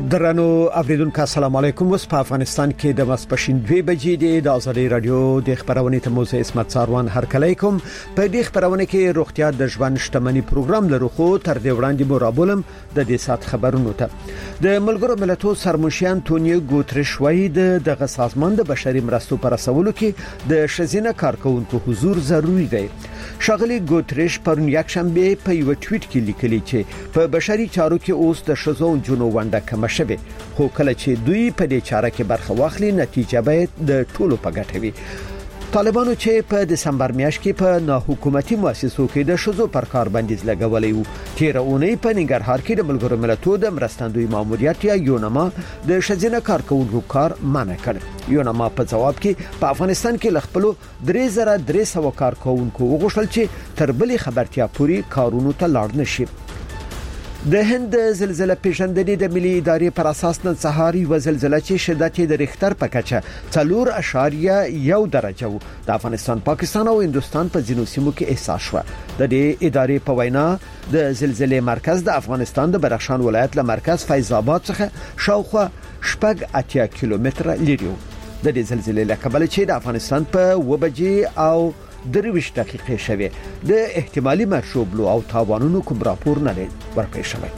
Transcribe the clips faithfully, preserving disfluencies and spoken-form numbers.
درنو اوریدونکو السلام علیکم. اوس په افغانستان کې د ماسپښین دوه بجې د آزادۍ رادیو د خبرونې ته موزه اسمت ساروان هرکلی کوم. په دې خبرونه کې روغتیا د ژوند شتمنۍ پروګرام لرو، خو تر دې وړاندې مرابولم د دې سات خبرونو ته د ملګرو ملتونو سرمنشي انټونیو ګوتریش وایي دغه سازمان د بشري مرستو پر رسولو کې د شزینه کارکونکو حضور ضروری دی. شاغلی ګوتریش پرون یک شنبه په یو ټویټ کې لیکلی چې په بشري چارو کې اوس د شزو جنو ونده کم شوه، خو کله چې دوی په دې چاره کې برخه واخلي نتیجه به د ټولو په ګټه وي. طالبانو چې په دسمبر میاشت کې په ناحکومتي مؤسسو کې د شزو پر کار بندیز لګولې وو، تیر اونۍ په ننګرهار کې د ملګرو ملتونو د مرستندوی ماموریت یا یونما د شزینه کارکونکو کار منع کړ. یونما په جواب کې په افغانستان کې لخپلو درې زره درې سوه کارکونکو وغوښتل چې تر بلې خبرتیا پوري کارونو ته لاړ نشي. د هند زلزلې پیژندنې د ملي ادارې پر اساس نن سهار یو زلزلې چې شدت یې د ریختر په کچه څلور اعشاریه یو درجه وو د افغانستان، پاکستان او هندستان په ځینو سیمو کې احساس شو. د دې ادارې په وینا د زلزلې مرکز د افغانستان د بدخشان ولایت له مرکز فیض آباد څخه شاوخوا شپږ اتیا کیلومتره لري. د دې زلزلې له کبله چې د افغانستان په و بجې او درویشت دقیقې شوه د احتمالي مرشوبلو او تاوانونو کوم راپور نه ورکړی شوی.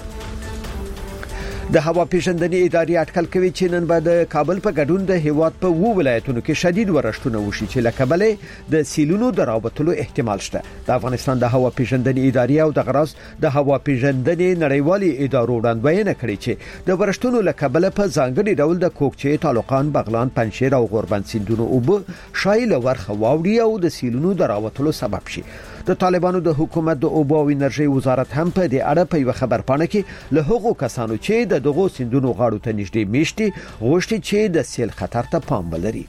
د هوا پیژندنې ادارې اټکل کوي چې نن به د کابل په ګډون د هیواد په وو ولایتونو کې شدید ورښتونه وشي چې له کبله د سیلونو دراوتلو احتمال شته. د افغانستان د هوا پیژندنې ادارې او د غراس د هوا پیژندنې نړیوالي ادارو وړاندوینه کړې چې د ورښتونو له کبله په ځانګړي ډول د کوکچې، طالقان، بغلان، پنجشیر او غوربند سیندونو اوبه شایل ورخه واوړي او د سیلونو دراوتلو سبب شي. د طالبانو د حکومت د اوبو او انرژي وزارت هم په دې اړه په یو خبر پاڼه کې له هغو کسانو چې د دغو سیندونو غاړو ته نږدې میشتي غوښتي چې د سیل خطر ته پام ولري.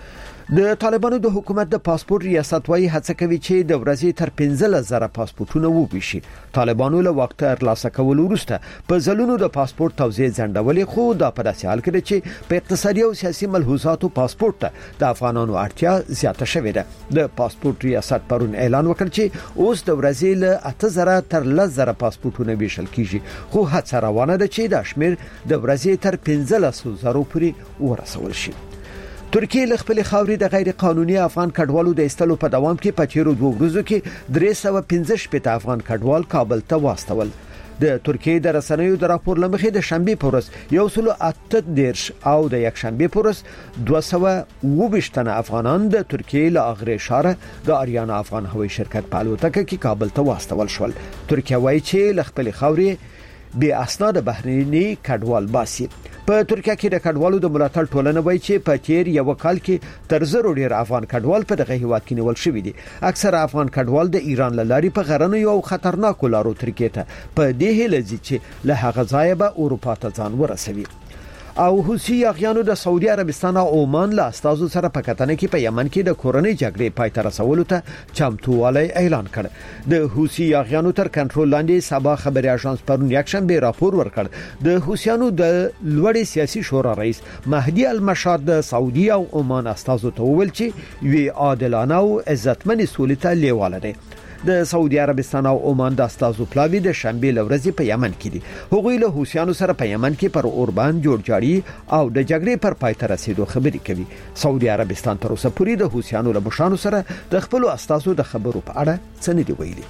د طالبانو د حکومت د پاسپورت ریاست وايي هڅه کوي چې د ورځې تر پنځه زره پاسپورتونه وویشي. طالبانو له وخت ترلاسه کول وروسته په ځلونو د پاسپورت توزیع ځنډولې، خو دا په داسې حال کې چې په اقتصادي او سیاسي ملحوظاتو پاسپورت ته د افغانانو اړتیا زیاته شوې ده. د پاسپورت ریاست پرون اعلان وکړ چې اوس د ورځې له اته زره تر لس زره پاسپورتونه ویشل کیږي، خو هڅه روانه ده چې د شمیر د ورځې تر پنځه زره پورې ورسول شي. ترکیه له خپل خاورې د غیر قانوني افغان کډوالو د استلو په دوام کې په تیرو دوه ورځو کې درې سوه پنځه شپږ افغان کډوال کابل ته واستول. د ترکیه د رسنیو د راپور لمخې د شنبه په ورځ یو سل اته دیرش او د یک شنبه په ورځ دوه سوه اووه ویشت تنه افغانان د ترکیه له اغری شاره د اریانا افغان هوایي شرکت په الوتکه کې کابل ته واستول شول. ترکیه وایي چې له خپل خاورې بې اسناد بهرني کډوال باسي. په ترکیه کې د کډوالو د ملاتړ ټولنه وایي چې په تیر یو کال کې تر زرو ډیر افغان کډوال په دغه هیواد کې نیول شوی دي. اکثره افغان کډوال د ایران لاري په غرنیو او خطرناکو لارو ترکیه ته په دې هیله چې له هغه ځایه به اروپا ته ځان ورسوي. او حوثي یاغیانو د سعودي عربستان او عمان له استازو سره په کتنه کې په یمن کې د کورنۍ جګړې پای ته رسولو ته چمتووالی اعلان کړ. د حوثي یاغیانو تر کنټرول لاندې سبا خبري اژانس پرون یک شنبه راپور ورکړ د حوثیانو د لوړې سیاسي شورا رئیس مهدي المشاد د سعودي او عمان استازو ته وویل چې وی عادلانه او عزتمن سولې ته لیواله دي. د سعودي عربستان او عمان د استازو پلاوی د شنبه لورځي په یمن کې دي. هغوی له حوثیانو سره په یمن کې پر اوربان جوړجاړي او د جګړې پر پای ته رسیدو خبرې کوي. سعودي عربستان تر اوسه پورې د حوثیانو له مشرانو سره د خپل استازو د خبرو په اړه څه نه دی ویلي.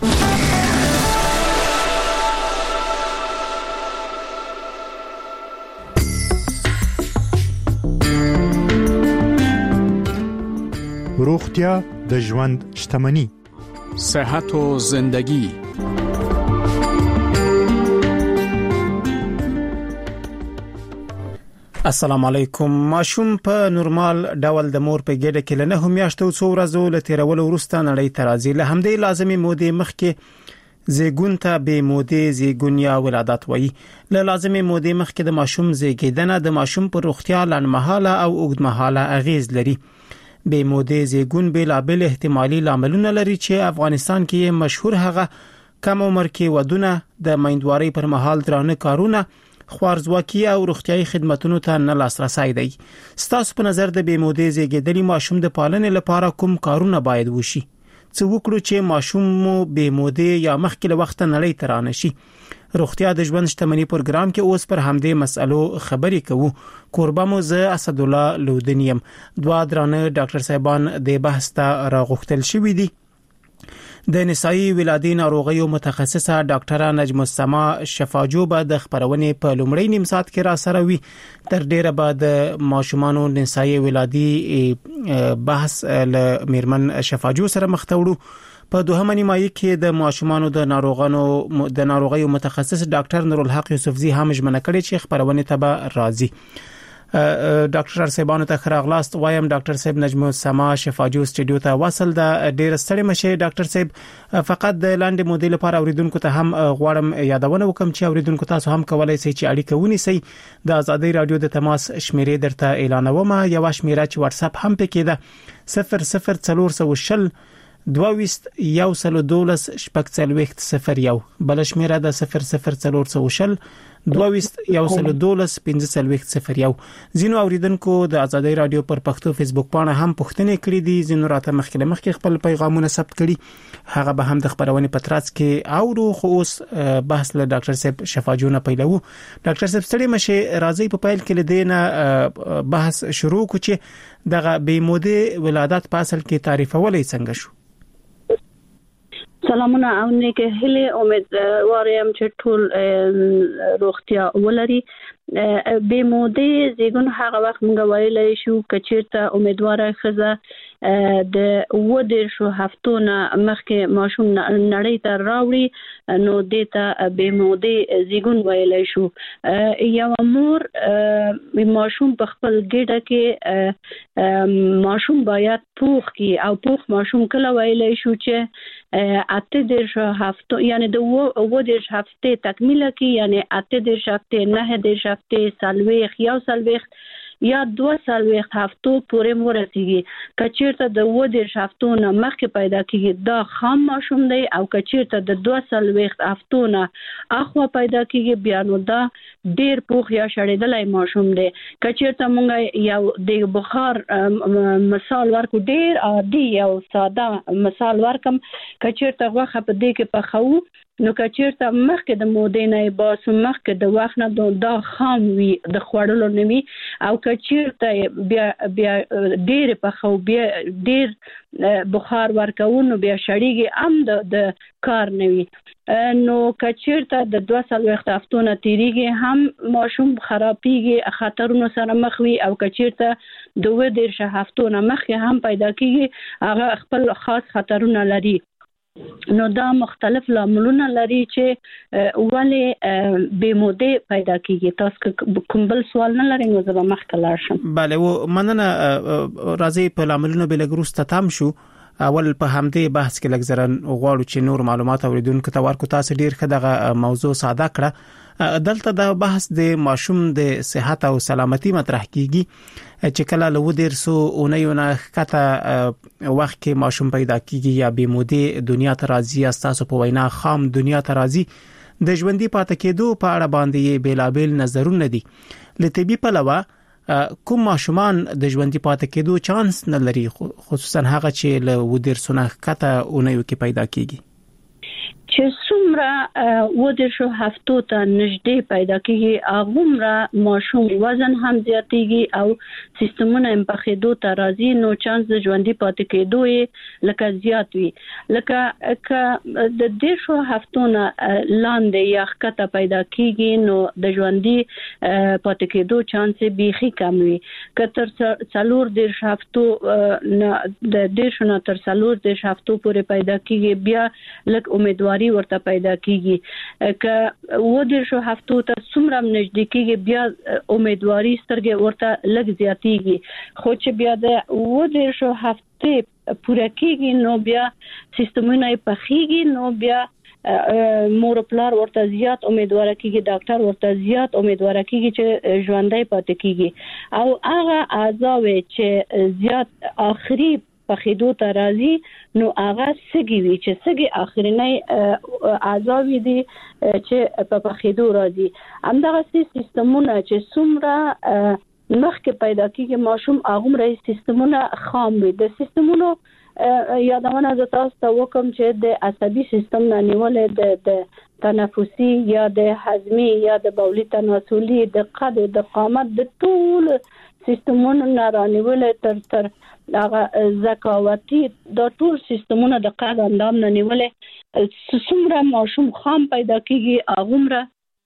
روغتیا د ژوند شتمنۍ، صحت و زندگی. السلام علیکم. ماشوم په نورمال ډول د مور په ګډه کې له نه میاشتو څو ورځو له تیرولو وروسته نړۍ ته راځي. له همدې لازمي مودې مخکې زیګون ته به مودې زیګون یا ولادت وایي. له لازمي مودې مخکې د ماشوم زیږیدنه د ماشوم پر روغتیا لنډمهاله او اوږدمهاله اغیز لري. به مودې زیګون بلابل احتمالي لاملونه لري چې افغانستان کې مشهور هغه کم عمر کې ودونه، د میندوارۍ پر مهال درانه کارونه، خوارزواکي او روغتيایي خدماتونو ته نه لاسرسي دی. ستاسو په نظر د به مودې زیږیدلي ماشوم د پالنې لپاره کوم کارونه باید وشي؟ څه وکړو چې ماشوم مو به مودې یا مخکې له وخت نه لې ترانه شي. روغتیا د ژوند شتمنۍ پروګرام کې اوس پر همدې مسالو خبرې کوو. کوربه مو زه اسد الله لودنیم. دوا درانه ډاکټر صاحبان د بحث ته راغوښتل شوې دي. د نسایي ولادي ناروغیو متخصصه ډاکټره نجم السما شفاجو به د خبرونې په لومړی نیم ساعت کې را سره وي. تر ډیره به د ماشومانو نسایي ولادي بحث له میرمن شفاجو سره مخ ته وړو. په دوهمه نیمایي کې د ماشومانو د ناروغانو د ناروغیو متخصص ډاکټر نورالحق یوسفزي هم ژمنه کړې چې خبرونه ته به راځي. ډاکټر صاحبانو ته خراغلاست وایم. ډاکټر صاحب نجم السما شفاجو سټډیو ته وصل د ډیر ستړي مشه. ډاکټر صاحب فقط د لاندې مودې لپاره اوریدونکو ته هم غواړم یادونه وکم چې اوریدونکو تاسو هم کولای شئ چې اړیکه ونیسئ. د آزادۍ رادیو د تماس شمیرې درته اعلانوم. یو شمیره چې واتس اپ هم پکې ده صفر صفر څلور شل دویست یو سلو دولس شپږ څلوېښت صفر یو. بل شمیره د صفر صفر څلور شل دویست یو سلو دولس پنځه څلوېښت صفر یو. زینو اوریدونکو د آزادۍ رادیو پر پښتو فیسبوک پاڼه هم پوښتنې کړې دي. زینو راته مخکې مخکې خپل پیغامونه ثبت کړي. هغه به هم د خبرونې پترات کې اورو. خو اوس بحث له ډاکټر صاحب شفاجو نه پیلو. ډاکټر صاحب ستړي مشه راځي په پیل کې لدينا بحث شروع کو چې دغه بې موده ولادت په اصل کې تعریفولې څنګه شو. سلامونه او نیکه هله امید واریم چې ټول روغتیا ولري. به موده زیګون هغه وخت موږ ویلای شو کچیرته امیدواره خزه د ودر شو هفتونه مخکې ماشوم نړۍ ته راوړي نو دیتا به موده زیګون ویلای شو. یو مور ماشوم په خپل ګډه کې ماشوم باید پوخ کی او پوخ ماشوم کله ویلای شو چې اته درش هفته یعنی د و درش هفته تکمیل کی یعنی اته درش هفته نه درش هفته سالويخ یا سالويخ یا دو سالويخ هفتو پورې مرسيږي. کچیرته د و درش هفتو نه مخکې پیدا کیږي دا خام ماشوم دی او کچیرته د دو سالويخ هفتو نه اخوا پیدا کیږي بیا نو دا ډیر پوخ یا شړېدلای ماشوم دی. کچیرته مونږ یو د بخار مثال ورکو ډیر عادي یو ساده مثال ورکم. کچیرته غوښه په دې کې پخو نو کچیرته مخکې د مودې نه باسو مخکې د وخت نه دا خام وي د خوړلو نوي او کچیرته بیا بیا ډیر پخو بیا ډیر بخار ورکوونو بیا شړېږي ام د د کار نوي. نو کچیرته د دوه سال وخت هفتونه تیریږي هم ماشوم خرابېږي خطرونو سره مخ وي او کچیرته دوه درشه هفتونه مخکې هم پیدا کیږي هغه خپل خاص خطرونه لري. نو دا مختلف لاملونه لري چې ولی به موده پیدا کیږي. تاسو کوم بل سوال نه لرئ نو زه به مخکې لاړ شم. بله و مننه. راځي په لاملونو به لګروسته تام شو. اول په همدې بحث کې لږ زرن غواړو چې نور معلومات اوریدونکو ته ورکو. تاسو ډیر ښه دغه موضوع ساده کړه. دلته د بحث د ماشوم د صحت او سلامتي مطرح کیږي چې کله له ودیر سو اونیو نه کته وخت کې ماشوم پیدا کیږي یا به موده دنیا ته راځي. اساسو په وینا خام دنیا ته راځي. د ژوندۍ پاتې کېدو په اړه باندې بیلابل نظرونه دي. لته په لوا کوم ماشومان د ژوندۍ پاتې کېدو چانس نه لري خصوصا هغه چې له ودیر سونه کته اونیو کې پیدا کیږي. چې څومره ودر شو هفتو ته نږدې پیدا کیږي هغومره ماشوم وزن هم زیاتیږي او سیستمونه هم په خېدو ته راځي نو چانس د ژوندۍ پاتې کېدو یې لکه زیات وي. لکه که د دې شو هفتو نه لاندې یا ښکته پیدا کیږي نو د ژوندۍ پاتې کېدو چانس یې بیخي کم وي. که تر څلور دېرش هفتو نه د دېرشو نه تر څلور دېرش هفتو پورې پیدا کیږي بیا لږ امیدواري ورته پیدا کیږي. که و دې شو هفتو ته څومره نږدې کیږي بیا امیدواري سترګې ورته لږ زیاتیږي. خو چې بیا د و دې شو هفته پوره کیږي نو بیا سیستمونه یې پخېږي نو بیا مور پلار ورته زیات امیدواره کیږي ډاکټر ورته زیات امیدواره کیږي چې ژوندۍ پاتې کیږي او هغه اعضاء چې زیات اخري په خېدو ته راځي نو هغه سګي وي چې سګي اخرنۍ اعضاء دي چې په خېدو راځي. همدغه سیستمونه چې څومره مخکې پیدا کیږي ماشوم هغه رئیس سیستمونه خام وي د سیستمونو یادونه ز تاسو ته وکم چې د عصبي سیستم نه نیولې د د تنفسي یا د هضمي یا د بولي تناسلي د قد د قامت د ټول سیستمونو نه رانیولې تر تر هغه زکاوتي د ټول سیستمونو د قد اندام نه نیولې څومره ماشوم خام پیدا کیږي هغه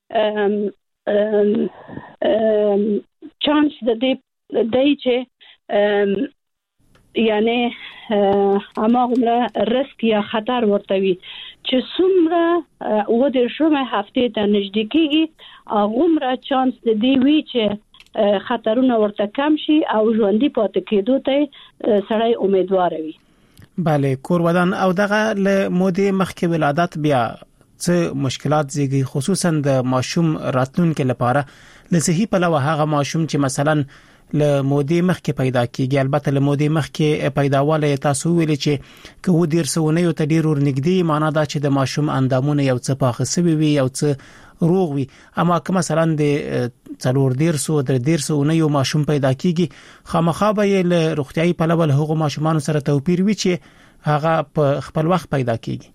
چانس د دې دای چې یعنی اما عمره رسک یا خطر ورته وي چې څومره و د شومه هفته ته نږدې کیږي عمره چانس د دې وی چې خطرونه ورته کم شي او ژوندۍ پاتې کېدو ته سړی امیدوار وي. bale کور ودان او دغه له مودې مخکې ولادت بیا څه مشکلات زیږي خصوصا د ماشوم راتلونکو لپاره لسهي په لوه هغه ماشوم چې مثلا له مودې مخکې پیدا کیږي البته له مودې مخکې پیداواله تاسو ویل چې که و ډیر سونه یو ته ډیر ورنګدي معنا دا چې د ماشوم اندامونه یو څه پاخه سوي وي یو څه روغ وي اما که مثلا د څلور ډیر سو د ډیر سونه یو ماشوم پیدا کیږي خامخا به له روغتيایي په لول هغه ماشومان سره توپیر وي چې هغه په خپل وخت پیدا کیږي.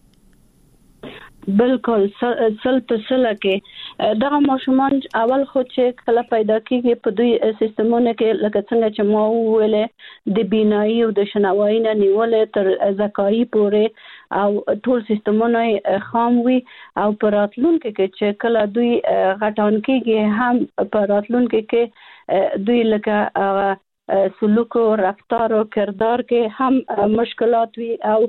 بالکل سل په سل کې دغه ماشومان اول خو چې کله پیدا کیږي په دوی سیستمونو کې لکه څنګه چې ما ویل د بینایی او د شنوایی نه نیولې تر زکایی پورې او ټول سیستمونه خام وي او په راتلونکو کې چې کله دوی غټان کیږي هم په راتلونکو کې دوی لکه سلوک او رفتار او کردار کې هم مشکلات وي او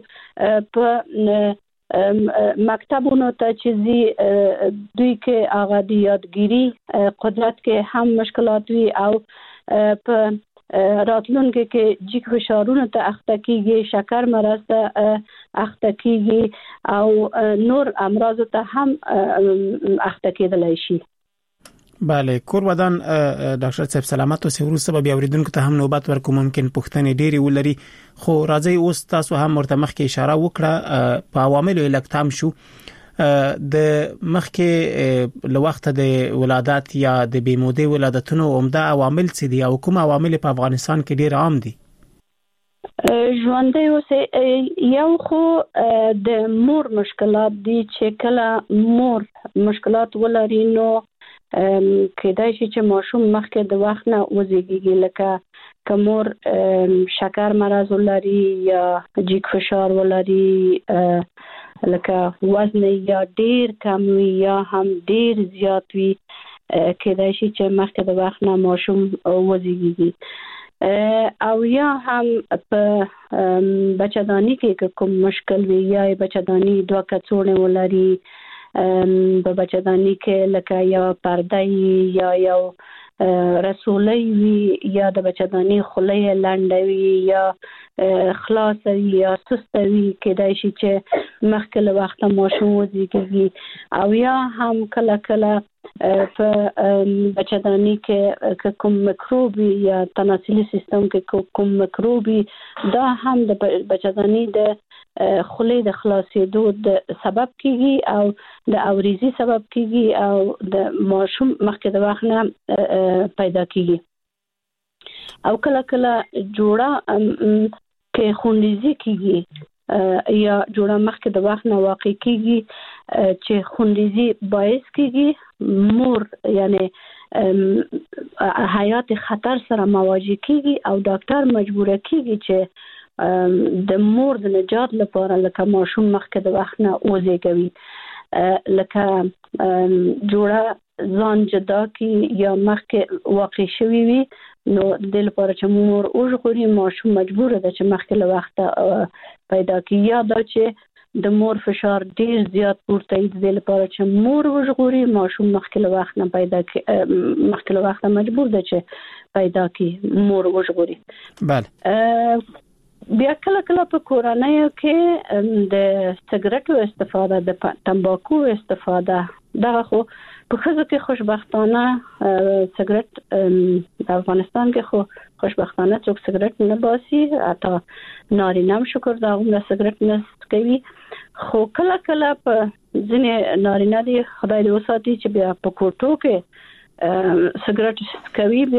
په مکتبونو ته چې زی دوی کې هغه د یادګيري قدرت کې هم مشکلات وي او په راتلونکو کې جګ فشارونو ته اخته کیږي شکر مرض ته اخته کیږي او نور امراض ته هم اخته کېدلای شي. bale کور ودان ډاکټر صاحب سلامت او سهورو سبب اوریدونکو ته هم نوبت ورکوم ممکن پښتنې ډېری ولري خو راځي اوس تاسو هم ورته مخکې اشاره وکړه په عواملو الکتام شو د مخکې له وخت د ولادت یا د بیمودې ولادتونو عمده عوامل څه دي او کوم عوامل په افغانستان کې ډېر عام دي؟ ژوندۍ اوسه یو خو د مور مشکلات دي چې کله مور مشکلات ولري نو کېدای شي چې ماشوم مخکې د وخت نه وزېږي لکه کمور شکر مرض ولري یا جګ فشار ولري لکه وزن یا ډیر کم وي یا هم ډیر زیات وي کېدای شي چې مخکې د وخت نه ماشوم وزېږي او یا هم په بچه‌داني کې کوم مشکل وي یا بچه‌داني دوه کڅوړې ولري په بچه‌داني کې لکه یا پرده یا یو رسولي وي یا د بچه‌داني خولې لنډوي یا خلاص یا سستوي کېدای شي چې مخکې له وخت ماشوم وزېږي او یا هم کله کله په بچه‌داني کې کوم میکروب یا تناسلي سیستم کې کوم میکروب دا هم د بچه‌داني د خولې د خلاصېدو د سبب کیږي او د اوریزي سبب کیږي او د ماشوم مخکې د وخت نه پیدا کیږي او کله کله جوړه کې خوندیزي کیږي یا جوړه مخکې د وخت نه واقع کیږي چې خوندیزي باعث کیږي مور یعنی حیات خطر سره مواجه کیږي او ډاکټر مجبور کیږي چې د مور د نجات لپاره لکه ماشوم مخکې د وخت نه وزېږوي لکه جوړه ځان جدا کی یا مخکې واقع شوی وي نو د دې لپاره چې مور وژغوري ماشوم مجبور ده چې مخکې له وخت پیدا کی یا دا چې د مور فشار ډیر زیات پورته دی د دې لپاره چې مور وژغوري ماشوم مخکې له وخت نه پیدا کی مخکې له وخت مجبور ده چې پیدا کی مور وژغوري. بله بیا کله کله په کورنۍ کې د سګریټو استفاده د تمباکو استفاده دا خو په خزو کې خوشبختانه سګریټ د افغانستان کې خو خوشبختانه څوک سګریټ نه باسي حتی نارینه هم شکر دا هم سګریټ نه کوي خو کله کله په ځینې نارینه دي خدای دې وساتي چې بیا په کوټو کې سګریټ کوي بیا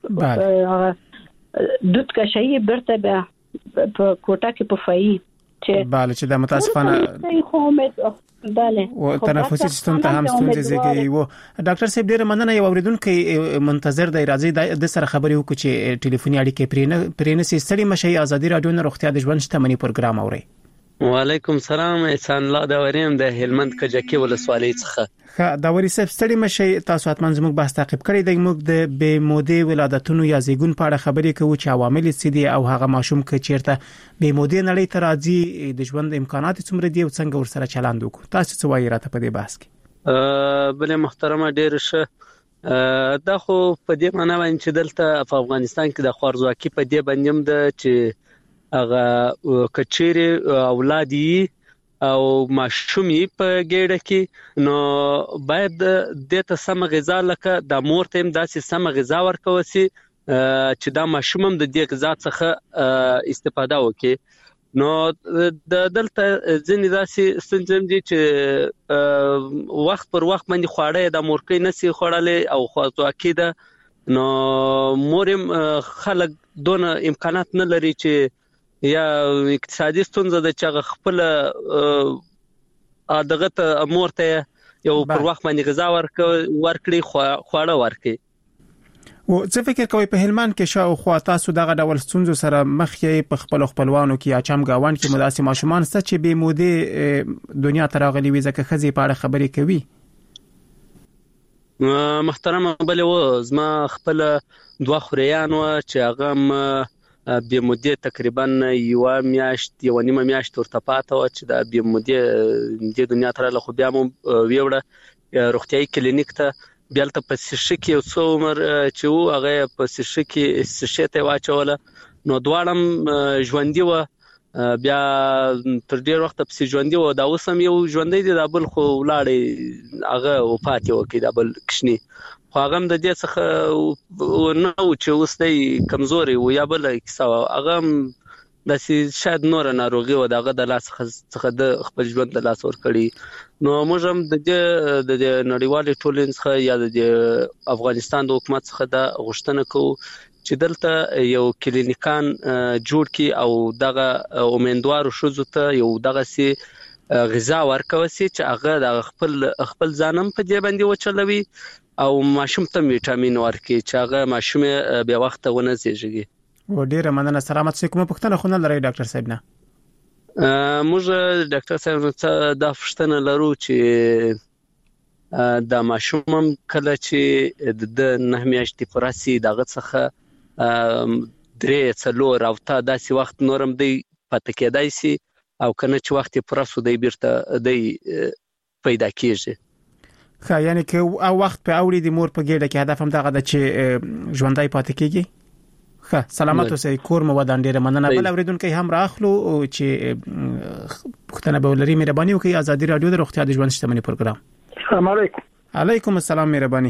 دود کشي برته به په کوټه کې په فایي چې bale چې د متاسفانه خو امید bale او تنفسي سیستم ته هم ستونزې زیږي وو ډاکټر صاحب ډیره مننه یو اوریدونکو منتظر دی راځي د سره خبرې وکړي چې ټلیفوني اړیکې پرینه پرینه سي ستړي مشي ازادي رادیو نه روغتیا د ژوند شتمنۍ پروګرام اوري وعلیکم سلام احسان الله دا وریم د هلمند کجکی ولسوالۍ څخه ښه دا وري صاحب ستړي مشي تاسو اتمن زموږ بحث تعقیب کړی دی موږ د بې مودې ولادتونو یا زیګون په اړه خبرې کوو چې عوامل څه دي او هغه ماشوم کې چیرته بې مودې نړۍ ته راځي د ژوند امکانات څومره دي او څنګه ورسره چلند وکړو تاسو څه وایي راته په دې بحث کې بل محترمه ډیر ښه دا خو په دې معنی باندې چې دلته په افغانستان کې د خوارزواکي په دې باندې د چې هغه کچيري اولادي او ماشومي په ګډه کې نو باید د ته سم غذا لکه د مور ته هم داسې سم غذا ورکوسي چې دا ماشوم هم د دې غذا څخه استفاده وکړي نو د دلته ځینې داسې ستونزې دي چې وخت پر وخت باندې خواړه د مورکې نسی خوړلې او خوځواکي ده نو مورم خلک دون امکانات نه لري چې یا اقتصادي ستونزه د چغه خپل ادغه ته مور ته یو پر وخت باندې غذا ورک ورکړي خواړه ورکړي او څه فکر کوي په هلمند کې شاوخوا تاسو دغه ډول ستونزو سره مخ یې په خپل خپلوانو کې اچم گاوان کې مداسي ماشومان ست چې به مودې دنیا ته راغلي وي ځکه خزي په اړه خبرې کوي محترم بل و زما خپل دوه خوريان و چې هغه بیا مودې تقریبا یو میاشت یو نیمه میاشت ورته پاته و چې دا بیا مودې د دنیا تر له خو بیا مو ویوړه روغتيایي کلینیک ته بیا ته په سشکی او څو عمر چې و هغه په سشکی سشته واچوله نو دواړم ژوندۍ و بیا تر ډیر وخت په ژوندۍ و دا اوسم یو ژوندۍ دی د بل خو ولاړې هغه وفات وکړي د بل کښنی خو هغه د دې څخه نو چې اوس دی کمزوري و یا بل کیسه هغه د شاید نور ناروغي و دغه د لاس څخه د خپل ژوند د لاس ور کړی نو موږ هم د دې د نړیوال ټولنې څخه یا د افغانستان د حکومت څخه د غوښتنه کوو چې دلته یو کلینیکان جوړ کی او دغه امیندوار شوزو ته یو دغه سي غذا ورکوسي چې هغه د خپل خپل ځانم په دې باندې وچلوي او ماشوم ته وټامین ورکړي چې هغه ماشوم به وخت ونه زیږي و ډیره مننه سلامت سې کومه پښتنه خو نه لري ډاکټر صاحب نه موږ ډاکټر صاحب ته دا پښتنه لرو چې د ماشوم کله چې د نه میاشتې پراسي دغه څخه درې څلور او تا داسې وخت نورم دی پاتې کېدای شي او کنه چې وخت پراسو دی بیرته دی پیدا کیږي خا یعنی که او وخت په اوړي د مور په ګډه کې هدف هم دغه د چې ژوندۍ پاتې کیږي خا سلامت اوسئ کور مو ودان ډیره مننه بل اوریدونکو هم راخلو چې پښتنه به لري مهرباني وکړئ ازادي رادیو د روغتیا د ژوند شتمنۍ پروګرام السلام علیکم علیکم السلام مهرباني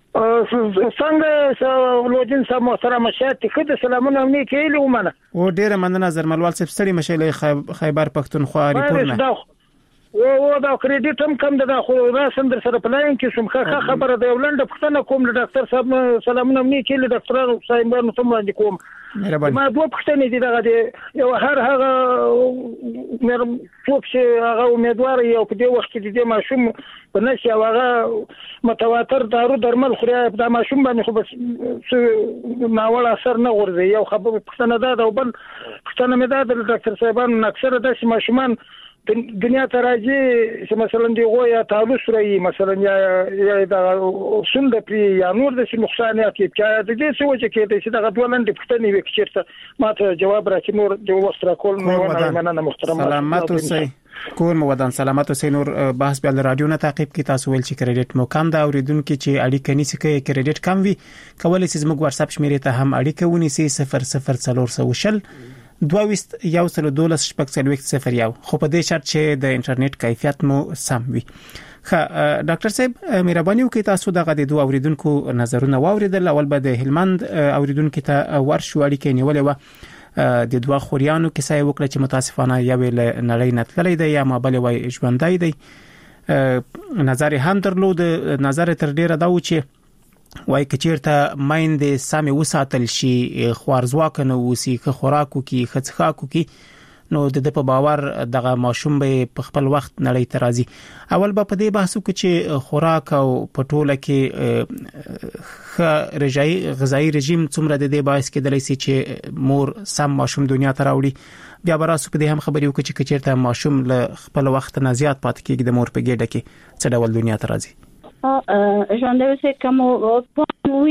څنګه ولودین سم محترم شات کده سلامونه مې کېلو منه او ډیره مننه زرملوال صاحب ستړي مشه خیبر پښتونخوا ریپورت و و دا کریډټ هم کم ده خو دا سندر سره پلاین کې شم ښه خبره ده ولنده پښتنه کوم د ډاکټر صاحب سلامونه مې کېلو ډاکټر صاحب نو ته باندې کوم ما دوه پښتنې دي دغه دی یو هر هغه مې څوک چې هغه امیدوار یو په دې وخت کې د ماشوم په نشي هغه متواتر دارو درمل خوري د ماشوم باندې خو بس ناوړه اثر نه غورځي یو خبره پښتنه ده او بل پښتنه مې ده د ډاکټر صاحبانو اکثره د ماشومان دنیا ته راځي چې مثلا دی غویا تعالوس راي مثلا یا یا دا سند پری یا نور د نقصانات کې د دې څه وجه کې چې دا غوړند پښتني وکړه ماته جواب راکې نور د وخت را کول نه مننه محترم سلامت اوسئ کور مو ودان سلامت اوسئ نور بحث بل رادیو نه تعقیب کی تاسو ول چې کریډټ مو کم دا اوریدونکو چې اړیکه نیسي کې کریډټ کم وي کولای شي زموږ واتس اپ شمیرې ته هم اړیکه ونیسي صفر صفر څلور سوشل دویست یو سل دولس شپږ څلوېښت صفر یو خو په دې شرط چې د انټرنیټ کیفیت مو سم وي خا ډاکټر صاحب مهرباني وکړئ تاسو دغه د دوه اوریدونکو نظرونه واوریدل اول به د هلمند اوریدونکو ته ورشو اړیکه نیولې و د دوه خوريانو کیسه وکړه چې متاسفانه یو نړۍ نتللې دی یا ما بل وای ژوندۍ دی نظر هم درلود نظر تر ډیره دا و چې وای کچیرته مایندې سمې وساتل شي خوارزواک نه وسی که خوراکو کې خڅخاکو کې نو د په باور دغه ماشوم به په خپل وخت نړۍ ته راځي. اول به په دې بحثو کې چې خوراک او پټوله کې خ رژای غذایی رژیم څومره د دې باعث کېدلی سي چې مور سم ماشوم دنیا ته راوړي. بیا براسو په دې هم خبرې وکړي چې کچیرته ماشوم له خپل وخت نه زیات پات کېږي د مور په ګډه کې څه ډول دنیا ته راځي. ژوند به کوم وی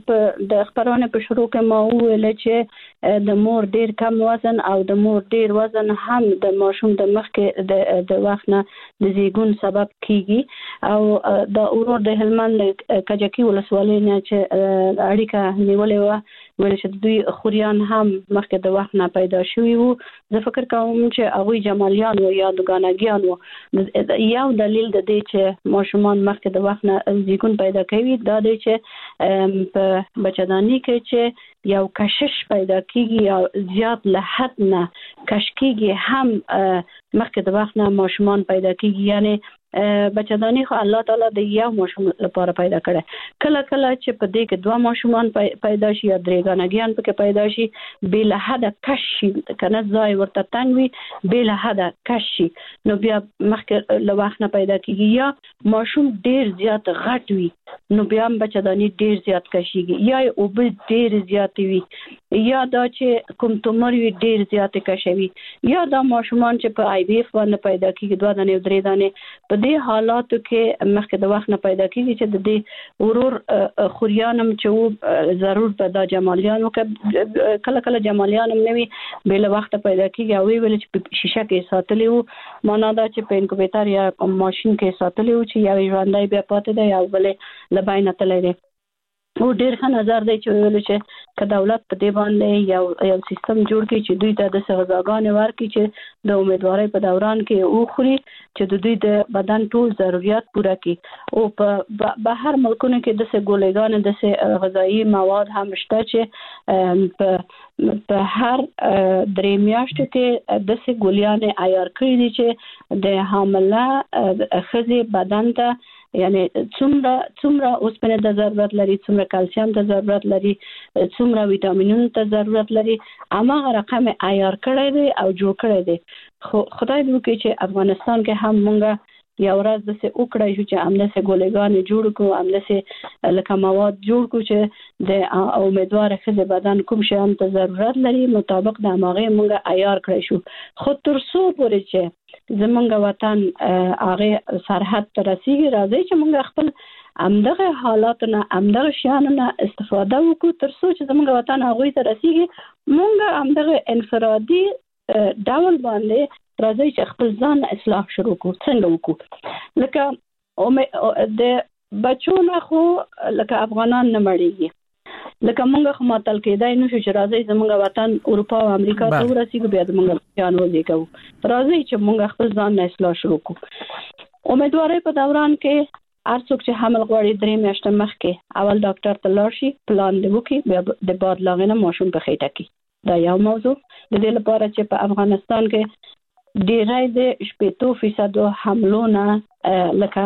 د خبرونه په شروع کې ما ویل چې د مور ډیر کم وزن او د مور ډیر وزن هم د ماشوم د مخ کې د د وخت نه د زیږون سبب کیږي او د اورور د هلمند کجکی ولسوالۍ نه چې اړیکه نیولې و ول چې دوی خوريان هم مخکې د وخت نه پیدا شوی وو. زه فکر کوم چې هغه جمالیان او یا د غانګیان وو. یو دلیل د دې چې ماشومان مخکې د وخت نه زیږون پیدا کوي دا دی چې په بچدانی کې چې یو کشش پیدا کیږي یا زیات له حد نه کش کیږي هم مخکې د وخت نه ماشومان پیدا کیږي. یعنی بچدانی خو الله تعالی د یو ماشوم لپاره پیدا کړي. کله کله چې په دې کې دوه ماشومان پیدا شي یا درې غانګیان پکې پیدا شي بل حد کش شي کنه ځای ورته تنګ وي بل حد کش شي نو بیا مخکې له وخت نه پیدا کیږي یا ماشوم ډیر زیات غټ وي نو بیا بچدانی ډیر زیات کشيږي یا او به ډیر زیات وي یا دا چې کوم تومر وي ډیر زیات کشوي یا دا ماشومان چې په آی وی اف باندې پیدا کیږي دوه دانې درې دانې په دې حالاتو کې مخکې د وخت نه پیدا کیږي چې د دې ورور خوريانم چې ضرور په دا جمالیانو کې کله کله جمالیانم نوي بل وخت پیدا کیږي او ویل چې شیشه کې ساتلی وو معنا دا چې په انکوبیټر یا ماشين کې ساتلی وو چې یو ژوندۍ بیا پاتې دی او بل لباینه تللی او ډیر ښه نظر دی چې ویل چې ک دولت په دې باندې یو یو سیستم جوړ کړي چې دوی ته د سغځاګانې ورکړي چې د امیدوارۍ په دوران کې او خوري چې د دوی د بدن ټول ضرورت پوره کړي او په بهر ملکونو کې د سګولېګان د غذایی مواد هم شته چې په په هر درې میاشتو کې د سګولیانې عیار کړي دي چې د حامله ښځې بدن ته یعنی څومره څومره اوسپنه د ضرورت لري څومره کلسیم ته ضرورت لري څومره ویټامینونو ته ضرورت لري هغه رقم عیار کړی دی او جوړ کړی دی. خو خدای دې وکړي چې افغانستان کې هم مونږه یو ورځ د څه وکړای شو چې امله سه ګولېګان جوړ کو امله سه لکه مواد جوړ کو چې د امیدوار ښځې بدن کوم شیان ته ضرورت لري مطابق د هغه مونږه عیار کړی شو. خو تر څو پورې چې زمونږ وطن هغه سرحد ته رسیږي راځي چې مونږ خپل امدغه حالاتونه امدغه شیانونه استفاده وکړو تر څو چې زمونږ وطن هغه ته رسیږي مونږ امدغه انفرادي ډول باندې راځي چې خپل ځان اصلاح شروع کړو. څنګه وکړو لکه د بچونه خو لکه افغانان نه مړیږي لکه مونږ خو ماتل کېدای نو چې راځي زمونږ وطن اروپا او امریکا ته ورسیږي بیا زمونږ ځان وځيګو راځي چې مونږ خپل ځان اصلاح شروع کړو. امیدوارۍ په دوران کې ارڅوک چې حمل غواړي درې میاشتې مخکې اول ډاکټر ته لاړ شي پلان دی وکي بیا د باد لاغنه ماشوم په خېټه کې دا یو موضوع د دې لپاره چې په افغانستان کې ډیری د شپږ فیصد حملونه لکه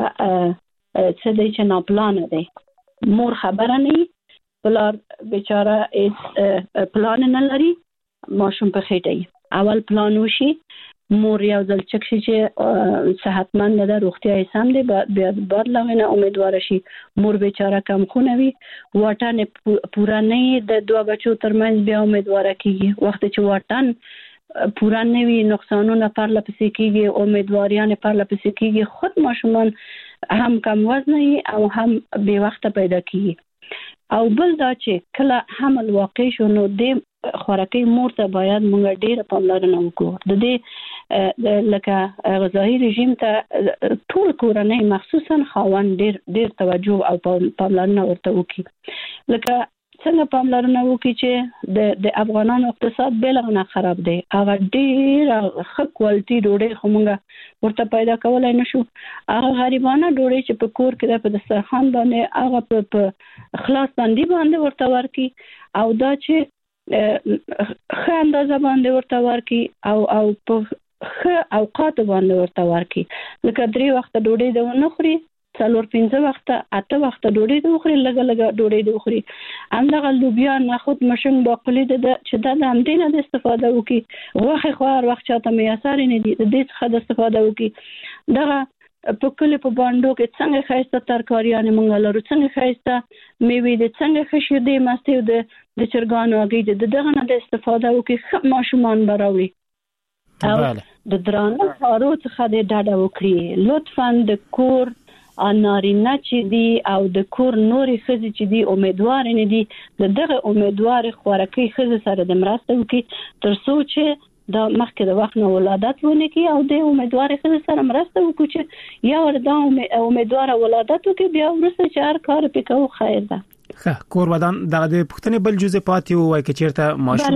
څه دی چې ناپلان دي مور خبره نه پلار بیچاره هیڅ پلان نه لري ماشوم په خېټه اول پلان وشي مور یو ځل چک شي چې صحتمند ده روغتیا یې سم دی بیا بعد لغنه امیدوار شي مور بیچاره کم خونه وي واټن پورا نه د دوه بچو ترمنځ بیا امیدوار کیږي وخت چې واټن پورا نه وي نقصانونه پر لپسې کیږي امیدواریان پر لپسې کیږي خود ماشومان هم کم وزن او هم بے وخت پیدا کیږي او بل دا چې کله حمل واقع شو نو د خوراکي مور ته باید موږ ډیر پاملرنه وکړو د دې لکه غذایی رژیم ته ټول کورنۍ مخصوصا خاوند ډیر ډیر توجه او پاملرنه ورته وکړي لکه څنګه پاملرنه وکړي چې د د افغانانو اقتصاد بلغه خراب دی هغه ډیر ښه کوالټي ډوډۍ خو موږ ورته پیدا کولای نشو هغه غریبانه ډوډۍ چې په کور کې په دسترخوان باندې هغه په خلاص باندې باندې ورته ورکي او دا چې ښه اندازه باندې ورته ورکي او او په ښه اوقات باندې ورته ورکي لکه درې وخت ډوډۍ د ونه خوري څلور پنځه وخت اته وخت ډوډۍ د وخوري لګ لګ ډوډۍ د وخوري همدغه لوبیا نخود مشنګ باقلي د چې د همدې نه استفاده وکي غوښه خوار وخت چاته میسر نه دي د دې څخه د استفاده وکي دغه په کله په باندې کې څنګه خاصه ترکاریانه مونږ لرو څنګه خاصه میوه د څنګه خشې د ماستیو د د چرګانو اگې د دغه نه د استفاده وکي ماشومان براوي او د درانه کارو څخه د ډاډه وکړي لطفاً د کور نارینه چې دی او د کور نوري ښځې چې دی امیدوار نه دي د دغه امیدوار خوراکي ښځې سره د مرسته وکړي تر څو چې دا مخکې د وخت نه ولادت ونه کی او د امیدوار ښځې سره مرسته وکړي چې یا وردا امیدوار ولادت وکړي بیا ورسره چې هر کار پکاو خیر ده ښه کور ودان د پښتنې بل جزء پاتې وای کې چیرته ماشوم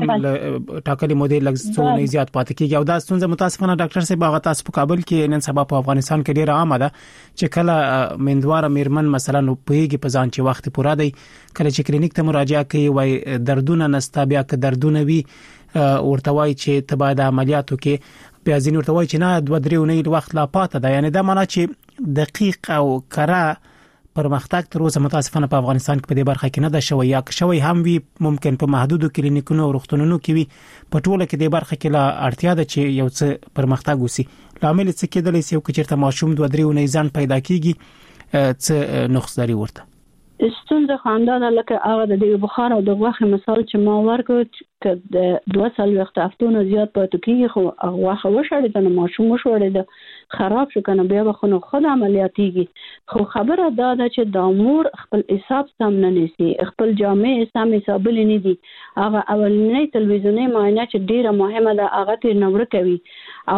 ټاکلي مودې لګ څو نه زیات پاتې کیږي او دا ستونزه متاسفانه ډاکټر صاحب هغه تاسو په کابل کې نن سبا په افغانستان کې ډیره عامه ده چې کله مندواره میرمن مثلا په یږي په ځان چې وخت پوره دی کله چې کلینیک ته مراجعه کوي وای دردونه نستا بیا که دردونه وي ورته وای چې تبا د عملیاتو کې بیا ځین ورته وای چې نه دوه درې ونې وخت لا پاتې ده یعنی دا معنی چې دقیق او کره پرمختګ تر اوسه متاسفانه په افغانستان کې په دې برخه کې نه ده شوی یا شوی هم وي ممکن په محدودو کلینیکونو او روغتونونو کې وي په ټوله کې د برخه کې لا اړتیا ده چې یو څه پرمختګ وسی لامل څه کېدلی سي او چې تر ماشوم دوه درې ونې ځان پیدا کیږي څه نقص لري ورته ستونزه خواندانه لکه هغه د بخار او د غوښه مثال چې ما ورکړ ک د دوه سال وخت افتونه زیات پاتې کیږي خو غوښه وشړې د ماشوم وشړې د خراب شو کنه بیا بخونه خود عملیاتيږي خو خبره دا ده چې د امور خپل حساب سم نه نيسي خپل جامع سم حساب نه دي هغه اولنې تلویزیوني معاینه چې ډیره مهمه ده هغه تیر نور کوي او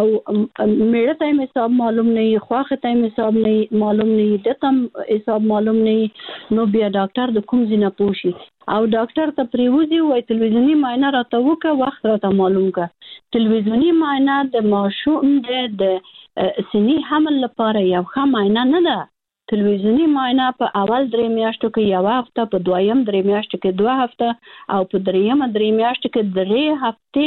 میړه ته حساب معلوم نه خواخه ته حساب نه معلوم نه دتم حساب معلوم نه نو بیا ډاکټر د کوم ځنه پوښي او ډاکټر ته پریوزي وای تلویزیونی معاینه راته وکړه وخت راته معلوم کا تلویزیونی معاینه د ماشوم د سنی حمل لپاره یو ښه معاینه نه ده تلویزیونی معاینه په اول درې میاشتو کې یو هفته په دویم درې میاشتو کې دوه هفته او په دریم درې میاشتو کې درې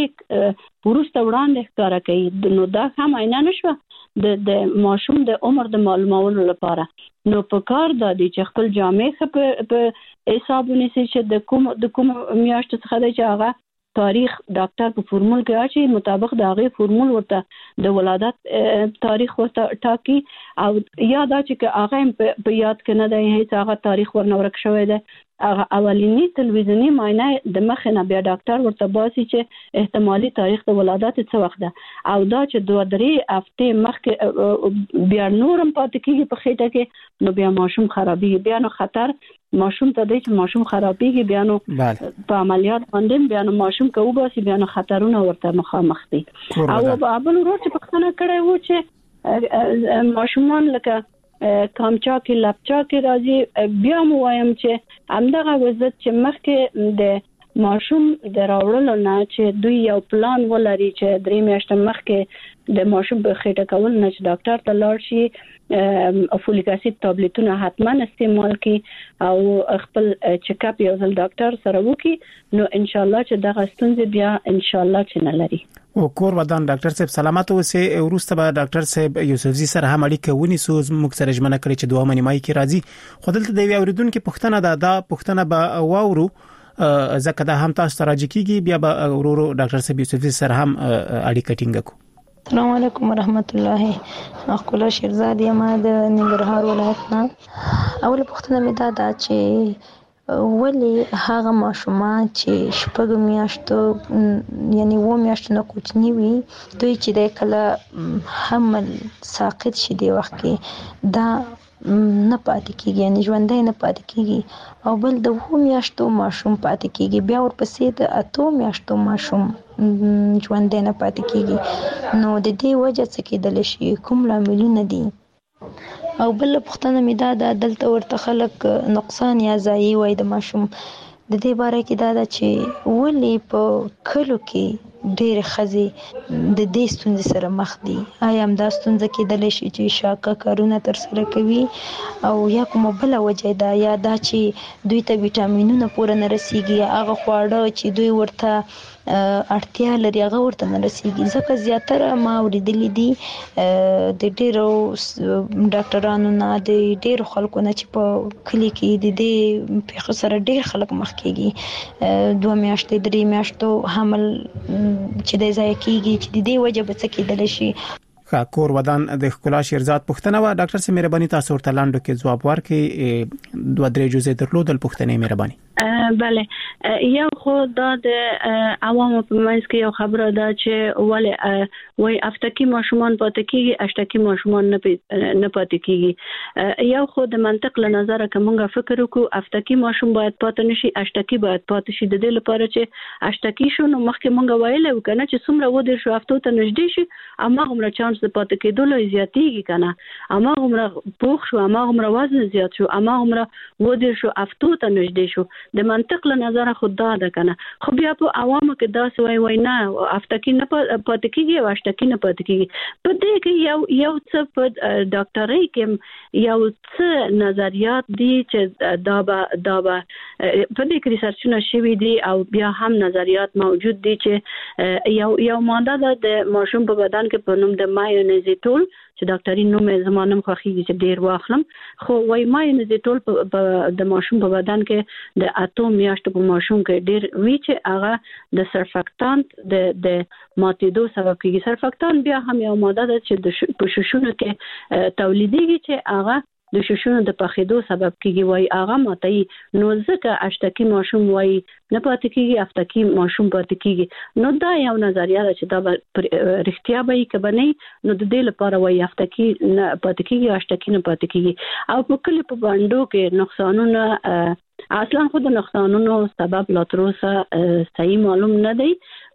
هفته ورسته وړاندې ښکارا کوي نو دا ښه معاینه نشوه د د ماشوم د عمر د معلومولو لپاره نو په کار د دې چې خپل جامع په حساب ونیسي چې د کوم د کوم میاشتو څخه د هغه تاریخ ډاکټر په فورمول کې اچي مطابق د هغه فورمول ورته د ولادت تاریخ ورته ټاکي او یاد اچي چې هغه په یاد کې نه دی هیڅ هغه تاریخ ورنه ورک شوی دی هغه اولینی تلویزیونی معاینه د مخ نه بیا ډاکټر ورته باسي چې احتمالي تاریخ د ولادت څه وخت ده او دا چې دوه درې هفته مخکې بیا نورم پاتې کیږي په خېټه کې نو بیا ماشوم خرابي بیا نو خطر ماشوم ته د ماشوم خرابيږي بیا نو په عملیات باندې بیا نو ماشوم کوو باسي بیا نو خطرونه ورته مخامخ دي او بل ورو چې پښتنه کړي وو چې ماشومان لکه کامچا کې لپچا کې راځي بیا مو وایم چې همدغه وزت چې مخکې د ماشوم د راوړلو نه چې دوی یو پلان ولري چې درې میاشتې مخکې د ماشوم په خېټه کول نه چې ډاکټر ته لاړ شي فولیک اسید ټابلیټونه حتما استعمال کړي او خپل چیک اپ یو ځل ډاکټر سره وکړي نو ان شاء الله چې دغه ستونزې بیا ان شاء الله چې نه لري او کور ودان ډاکټر صاحب سلامت اوسه ورسته به ډاکټر صاحب یوسفزي سره هم اړیکه ونیسو موږ سره ژمنه کړې چې دوه منیمای کې راځي خو دلته د اوریدونکو پښتنه ده دا پښتنه به واورو ځکه دا هم تاسو ته راځي کیږي بیا به ورورو ډاکټر صاحب یوسفزي سره هم اړیکه ټینګ کو السلام علیکم ورحمت الله اخولا شیرزاد یم د ننګرهار ولایت نه اول پښتنه مې دا ده چې ولی هغه ماشومان چې شپږ میاشتو یعنی و میاشتو نه کوچنی وي دوی چې د کله حمل ساقط شي دی وخت کې دا نه پاتې کیږي یعنی ژوندۍ نه پاتې کیږي او بل د و میاشتو ماشوم پاتې کیږي بیا ورپسې د اتو میاشتو ماشوم ژوندۍ نه پاتې کیږي نو د دې وجه څه کېدلی شي کوم لاملونه دي او بل پوښتنه مې دا ده دلته ورته خلک نقصان یا ضایع وایي د ماشوم د دې باره کې دا ده چې ولې په کلو کې ډېر خزي د دې ستونزې سره مخ دي. آیا هم دا ستونزه کېدلی شي چې شاکه کارونه تر سره کوي او یا کومه بله وجه ده یا دا چې دوی ته ویټامینونه پوره نه رسیږي، هغه خواړه چې دوی ورته اړتیا لري هغه ورته نه رسیږي. ځکه زیاتره ما اورېدلي دي د ډېرو ډاکټرانو نه د ډېرو خلکو نه چې په کلي کې د دې پیښو سره ډېر خلک مخ کېږي، دوه میاشتې درې میاشتو حمل چې د ضایع کېږي، چې د دې وجه به څه کېدلی شي. کور ودان د ښکلا شیرزاد پوښتنه و. ډاکټر سي مهرباني تاسو ورته لاندو کې ځواب ورکړئ. دوه درې جزء درلودل پوښتنې مهرباني. بله یو خو دا د عوامو په منځ کې یو خبره ده چې ولې وای افتکی ماشومان پاتې کیږي اشتکی ماشومان نه نه پاتې کیږي. یو خو د منطق له نظر کومه فکر وکړو افتکی ماشوم باید پاتې نشي اشتکی باید پاتې شي. د دې لپاره چې اشتکی شو نو مخکې مونږ ویل وکنه چې څومره و د شو هفتو ته نږدې شي اما عمر چانس د پاتې کېدو لوي زیاتېږي کنه، اما عمر پوخ شو اما عمر وزن زیات شو اما عمر و د شو هفتو ته نږدې شو. د منطق له نظر خود دا ده کنه، خو بیا په عوامو کې دا سوي وای نه افتکی نه پاتې کیږي او اشتکی نه پاتې کیږي. په دې کې یو یو څه په ډاکټرۍ کې یو څه نظریات دي چې دا به دا به په دې کې ریسرچونه شوي دي او بیا هم نظریات موجود دي چې یو یو ماده ده د ماشوم په بدن کې په نوم د ماینوزیټول چې ډاکټري نوم یې زمانم خوخیږي چې ډیر واخلم، خو وای ماینوزیټول د ماشوم په بدن کې د اتو میاشتو په ماشوم کې ډیر وی چې هغه د سرفاکتانت د د ماتېدو سبب کیږي. سرفاکتانت بیا هم یو ماده ده چې د په ششونو کې تولیدېږي چې هغه د ششونو د پخېدو سبب کیږي. وای هغه ماتي نو ځکه اشتکی ماشوم وای نه پاتې کیږي افتکی ماشوم پاتې کیږي. نو دا یو نظریه ده چې دا رښتیا به یې کبني نو د دې لپاره وای افتکی نه پاتې کیږي اشتکی نه پاتې کیږي. او په کلی په باندې کې نقصانونه اصلا خود نقصانونو سبب لا تر اوسه صحیح معلوم نه دی.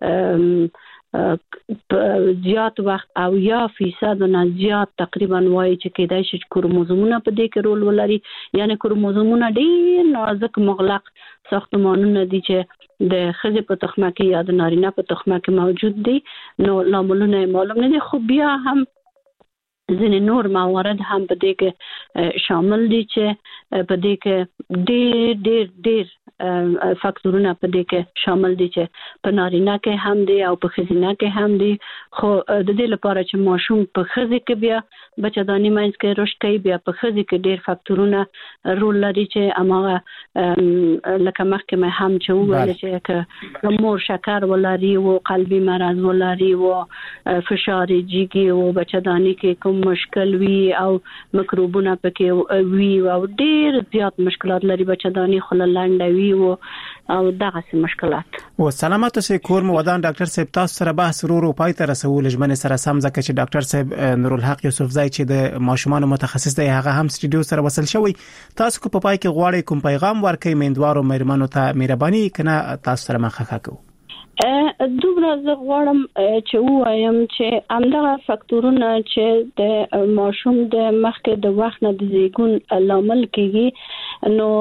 زیات وخت او یا فیصد نه زیات تقریبا وایي چې کېدای شي کروموزومونه په دې کې رول ولري. یعنی کروموزومونه ډېر نازک مغلق ساختمانونه دي چې د ښځې په تخمه کې یا د نارینه په تخمه کې موجود دي. نو لاملونه معلوم نه دي، خو بیا هم ځینې نور موارد هم په دې کې شامل دي چې په دې کې ډېر ډېر ډېر فاکتورونه په دې کې شامل دي چې په نارینه کې هم دي او په ښځینه کې هم دي. خو د دې لپاره چې ماشوم په ښځې کې بیا بچه‌داني منځ کې رشد کوي بیا په ښځې کې ډېر فاکتورونه رول لري چې اماغه لکه مخکې مې هم چې وویل چې مور شکر ولري او قلبي مرض ولري او فشار جګي او بچه‌داني کې کوم مشکل وي او مکروبونه پکې وي او ډېر زیات مشکلات لري بچه‌داني خله لنډوي او دغه سي مشکلات. و سلامات سه کور مو ودان ډاکټر صاحب تاسو سره بحث ورو پای ته رسول ژمنه سره سم ځکه چې ډاکټر صاحب نورالحق یوسفزای چې د ماشومان متخصص دی هغه هم سټډیو سره وصل شوی. تاسو کو په پای کې غواړئ کوم پیغام ورکړئ میندوارو مېرمنو ته مهرباني کنه تاسو سره مخه کو. دومره زه غواړم چې وایم چې همدغه فاکتورونه چې د ماشوم د مخکې د وخت نه د زیږون لامل کیږي نو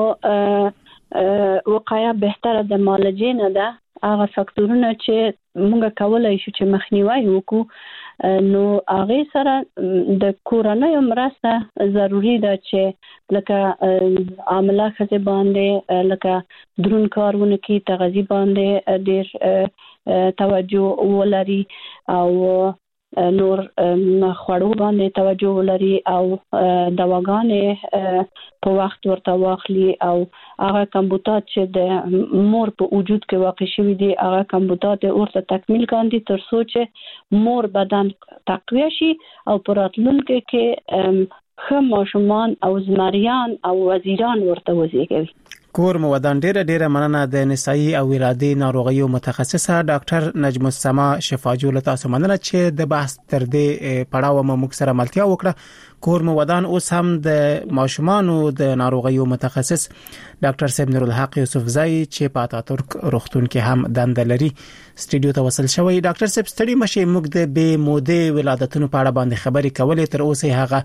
وقایه بهتره د معالجې نه ده. هغه فاکتورونه چې موږ کولای شو چې مخنیوي وکړو نو هغه سره د کورنۍ مرسته ضروری ده چې لکه عامله خزه باندې لکه درون کارونه کې تغذیه باندې ډېر توجه ولري او نور خوړو باندې توجه ولري او دواګانې په وخت ورته واخلي او هغه کمبوتات چې د مور په وجود کې واقع شوی دي هغه کمبوتات ورته تکمیل کاندي تر څو چې مور بدن تقویه شي او پر راتلونکي کې خو ماشومان او زمریان او وزیران ورته وزیږي. کور مو ودان ډیره ډیره مننه د نسایي او ولادي ناروغیو متخصصه ډاکټر نجم السما شفاجو تاسو مننه چې د بحث تر دې پړاو مو مکسره ملتیا وکړه. کور مو ودان اوس هم د ماشومانو د ناروغیو متخصص ډاکټر صاحب نورالحق یوسفزای چې په اتاتورک روغتون کې هم دنده لري سټډیو ته وصل شوی. ډاکټر صاحب ستړي مشه موږ د بې موده ولادتونو په اړه باندې خبرې کولې تر اوسه هغه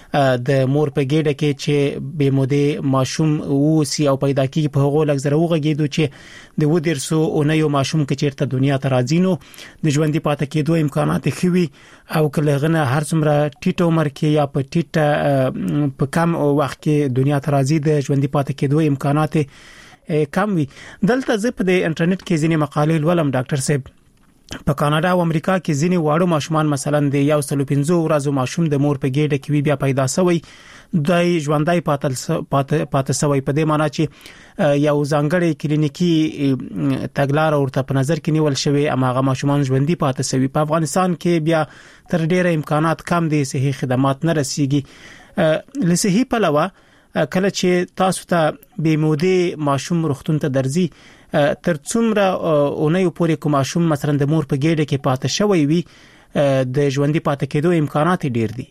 د مور په ګډه کې چې به موده ماشوم وسی او پیدا کیږي په هغه لږ وغږیدو چې د ودرسو او نه یو ماشوم کې چیرته دنیا ته راځي نو د ژوندۍ پاتې کېدو امکانات خوي او کله غنه هر څومره ټیټ عمر کې یا په ټیټ په کم وخت کې دنیا ته راځي د ژوندۍ پاتې کېدو امکانات کم وي. دلته زه په انټرنیټ کې ځینې مقالې ولوم ډاکټر صاحب په کاناډا او امریکا کې ځینې واړو ماشومان مثلا د یو سل پنځه ورځو ماشوم د مور په ګډه کې بیا پیدا شوی د ژوندۍ پاتل پاتې شوی په دې معنی چې یو ځانګړی کلینیکي تګلار ورته په نظر کې نیول شوی اماغه ماشومان ژوندۍ پاتې شوی. په افغانستان کې بیا تر ډیره امکانات کم دي صحي خدمات نه رسیږي. لصحي پلوه کله چې تاسو ته به موده ماشوم روغتون ته درځي تر څومره اونۍ پورې کوم ماشوم مثلا د مور په ګډه کې پاتې شوی وي د ژوندۍ پاتې کېدو امکانات ډیر دي.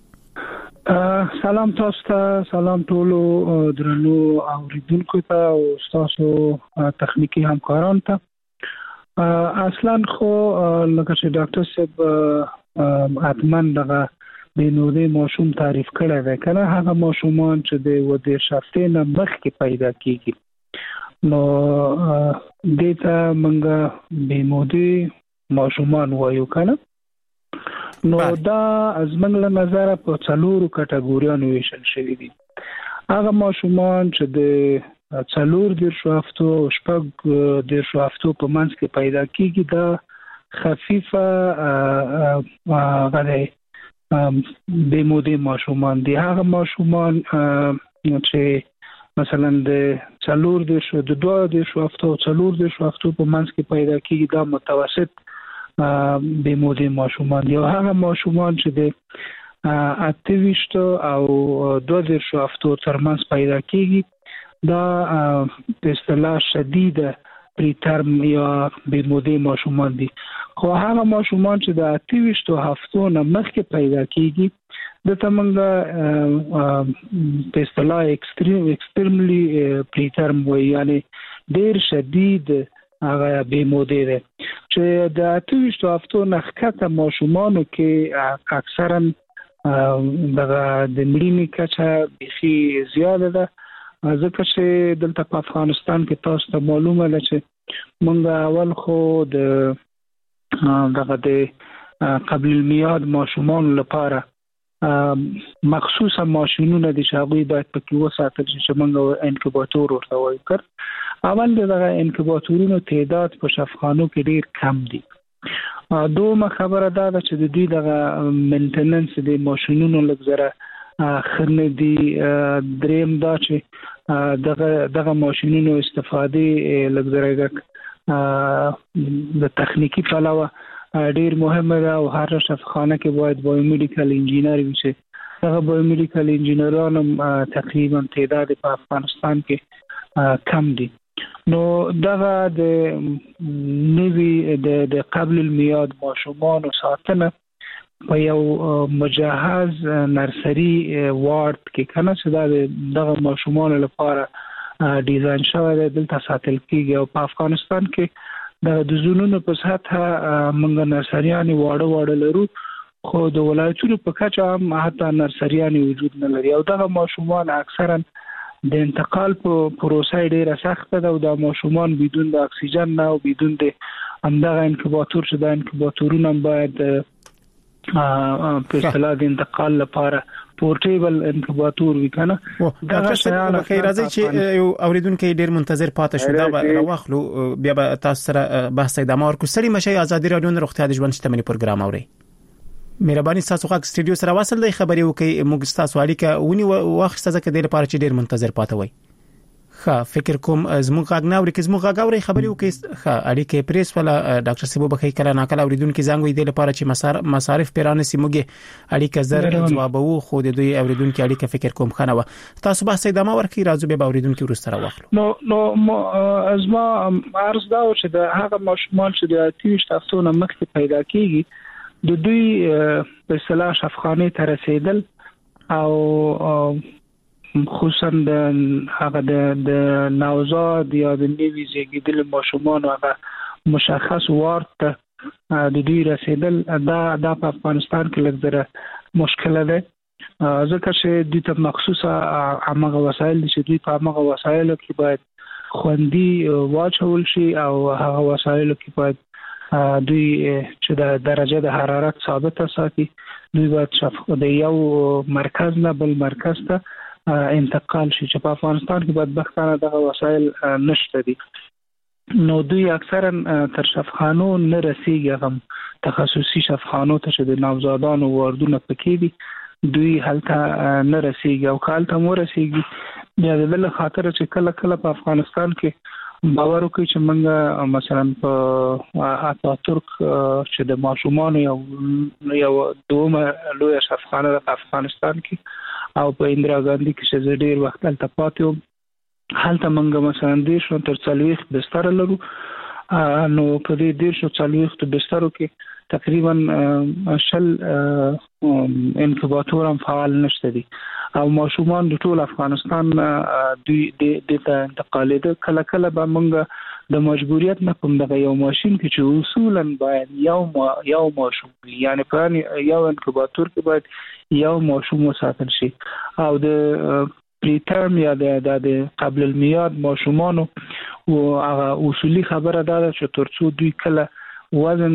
سلام تاسو ته، سلام ټولو درنو اوریدونکو ته او تاسو تخنیکی همکاران ته. اصلا خو لکه چې ډاکټر صاحب اتمن دغه بینوده ماشوم تعریف کړی دی کنه، هغه ماشومان چې د ودې شفتې نه مخکې پیدا کیږي نو دیتا منګه بینوده ماشومان وایو کنه. نو دا از منګله نظر په څلورو کټګوریانو ویشل شوی دي. هغه ماشومان چې د څلور د شفتو او شپږ د شفتو په منځ کې پیدا کیږي دا خفیفه غړي د موده ماشومان دي. هغه ماشومان چې مثلا د څلور د شو د دوه د شو هفتو څلور د شو هفتو په منځ کې پیدا کیږي دا متوسط د موده ماشومان دي. هغه ماشومان چې د اته او دوه د شو هفتو ترمنځ پیدا کیږي دا په اصطلاح شدیده پریترم یا د موده ماشومان دي. خو هغه ماشومان چې د اته هفتو نه مخکې پیدا کیږي د تمنګ په اصطلاح ایکستریم ایکستریملی پریترم وي، یعنی ډیر شدید هغه به موده ده چې د اته هفتو نه ښکته ماشومانو کې اکثرا دغه د مړینې کچه بيخي زیاده ده. ځکه چې دلته په افغانستان کې تاسو ته معلومه ده چې موږ اول خو د دغه د قبل المیاد ماشومان لپاره مخصوصه ماشینونه د شاغوی باید پکې وساتل شي چې موږ انکوباتور ورته وایو. کړ اول دغه انکوباتورونو تعداد په شفاخانو کې ډیر کم دي. دومره خبره ده چې د دوی دغه مینټیننس د ماشینونو لږ خرنه دي. دریم دا چې دغه دغه ماشینونو استفاده لږ د تخنیکی پلوه ډیر مهمه ده او هر شفاخانه کې باید بایو میډیکل انجینر وي چې هغه بایو میډیکل انجینرانو تقریبا تعداد په افغانستان کې کم دي. نو دغه د نوی د قبل المیاد ماشومان ساتنه په یو مجهز نرسري وارد کې کنه چې دا دغه ماشومان لپاره ډیزاین شوی دی دلته ساتل کیږي. او په افغانستان کې د زونونو په سطح موږ نرسریانې واړه واړه لرو، خو د ولایتونو په کچه هم حتی نرسریانې وجود نه لري. او دغه ماشومان اکثرا د انتقال په پروسه ډیره سخته ده او د ماشومان بدون د اکسیجن نه او بدون د همدغه انکوباتور چې د انکوباتورونه باید په اصطلاح د انتقال لپاره پورټیبل انکوباتور وی کنه. دا څه خیر راځي چې یو اوریدونکو ډیر منتظر پاتې شو دا راوخلو بیا به تاسو سره بحث ادامه ورکو. سړي مشه ازادي رادیو نه روغتیا د ژوند شتمنۍ پروګرام اوري. مهرباني تاسو خو سټډیو سره وصل دی خبري وکي موږ تاسو اړیکه ونی واخ ستاسو کې ډیر لپاره چې ډیر منتظر پاتې وای. ښه فکر کوم زموږ غاګناوري کې زموږ غاګوري خبري وکي. ښه اړیکه پریس ولا ډاکټر سیبو بخې کله ناکله اوریدونکو زنګ وي د لپاره چې مصارف پیرانه سیموږي اړیکه زر جواب وو خو د دوی اوریدونکو اړیکه فکر کوم خنه و تاسو بحث ادامه ورکړي راځو به اوریدونکو ورسره واخلو. نو نو ازما عرض دا چې د هغه ماشومان چې د اته هفتو نه مخکې پیدا کیږي د دوی په اصطلاح شفاخانه ته رسیدل او خصوصا د هغه د نوزاد یا د نیوي زیږیدل ماشومان هغه مشخص وارد د دوی رسیدل دا د افغانستان کې لږ مشکل ده. ځکه چې د ته مخصوصه هغه وسایل چې دوی په هغه وسایلو کې باید خوندي واچول شي او هغه وسایلو کې باید دوی چې د درجه د حرارت ثابته ساتي دوی باید شف د یو مرکز نه بل مرکز ته انتقال شي چې په افغانستان کې بدبختانه دغه وسایل نشته دي نو دوی اکثرا تر شفخانو نه رسیږي هم تخصصي شفخانو ته چې د نوزادانو واردونه پکې دي دوی هلته نه رسیږي او کالته مو رسیږي بیا د بل خاطر چې کله کله په افغانستان کې باور وکړي چې موږ مثلا په اتاتورک چې د ماشومان یو یو دومره لوی شفخانه په افغانستان کې او په اندرا ګاندی کې چې ډیر وخت تلته پاتې وم هلته موږ مثلا ډیر شو تر څلويخ بستر لرو نو په دې ډیر شو څلويخ بسترو کې تقریبا شل انکوباتور هم فعال نشته دي او ماشومان د ټول افغانستان دوی د انتقالیده کله کله به موږ د مجبوریت نه کوم دغه یو ماشين کې چې اصولا باید یو ما یو ماشوم یعنی په یو انکوباتور کې باید یو ماشوم وساتل شي او د پریترم یا د قبل المیاد ماشومانو او هغه اصولي خبره ده چې ترڅو دوی کله وزن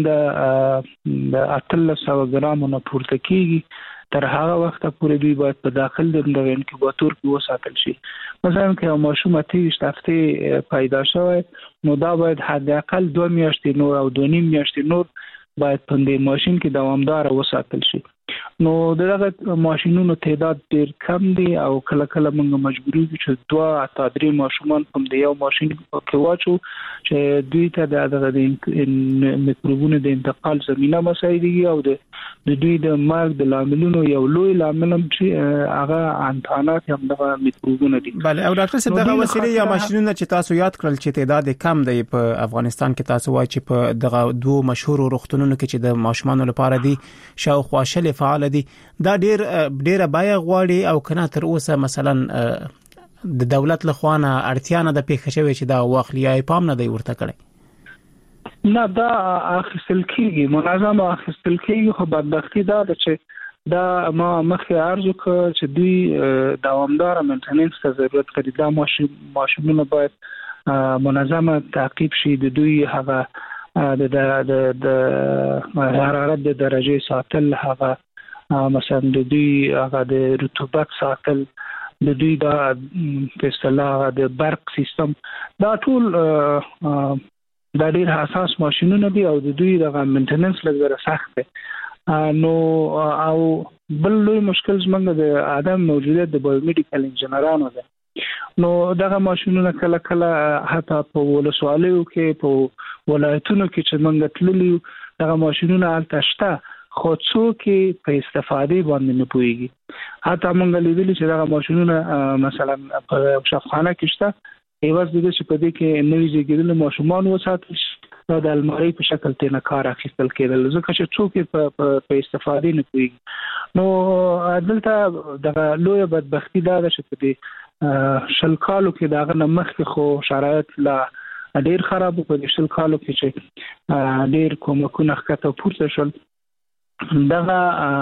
د اتلس سوه ګرامو نه پورته کیږي تر هغه وخت پورې دوی باید په داخل د انکوباتور کې وساتل شي مثلا که ماشوم اتهشت هفته پیدا شوی نو دا باید حد اقل دو میاشتې نور او دو نیم میاشتې نور باید په دې ماشين کې دوامدار وساتل شي نو دغه ماشينونو تعداد ډیر کم دي او کله کله موږ مجبور یو چې دوه تا درې ماشومان په دې یو ماشين کې واچو چې دوی ته د میکروبونو د انتقال زمينه مساعدي او د دوی د مرګ د لاملونو یو لوی لامل چې هغه انتانات هم دغه میکروبونه دي بله او ډاکټر صاحب دغه وسیله یا ماشينونه چې تاسو یاد کړل چې تعداد کم دی په افغانستان کې تاسو وایي چې په دغه دوه مشهور روغتونونو کې چې د ماشومان لپاره دي شاوخوا شل فعال دي دا ډیر ډیره بای غواړي او کنه تر اوسه مثلا د دولت لخوانه اړتیا نه د پیښه شوی چې دا واخلیا پام نه دی ورته کړی نه دا اخیستل کیږي منظم اخیستل کیږي خو بدبختی دا ده چې دا ما مخکې عرض وکړ چې دوی دوامدار مینټیننس ته ضرورت لري دا ماشینونه باید منظم تعقیب شي د دوی هغه د د د حرارت د درجه ساتل هغه مثلا د دوی هغه د رطوبت ساتل د دوی د په اصطلاح د برق سیستم دا ټول د ډیر حساس ماشينونه دي او د دوی د مینټیننس لږه سخت دی نو او بل لوی مشکل زمونږ د ادم موجودیت د بایومډیکل انجنیرانو ده نو دغه ماشينونه کله کله حتی په ولسوالیو کې په ولایتونو کې چې موږ تللی دغه ماشينونه الته شته خو څوک په استفاده باندې نه پويږي حتی موږ لیدلی چې دغه ماشينونه مثلا په شفخانه کې شته ایواز د دې چې په دې کې نوې زیږیدل ماشومان وساتل شي د الماری په شکل ته نه کار اخیستل کېدل ځکه چې څوک په استفاده نه پويږي نو دلته دغه لوی بدبختی دا ده چې په دې شل کالو کې دغه مخکې خو شرایط لا ډیر خراب په شل کالو کې چې ډیر کومکونه ښکته پورته شول دغه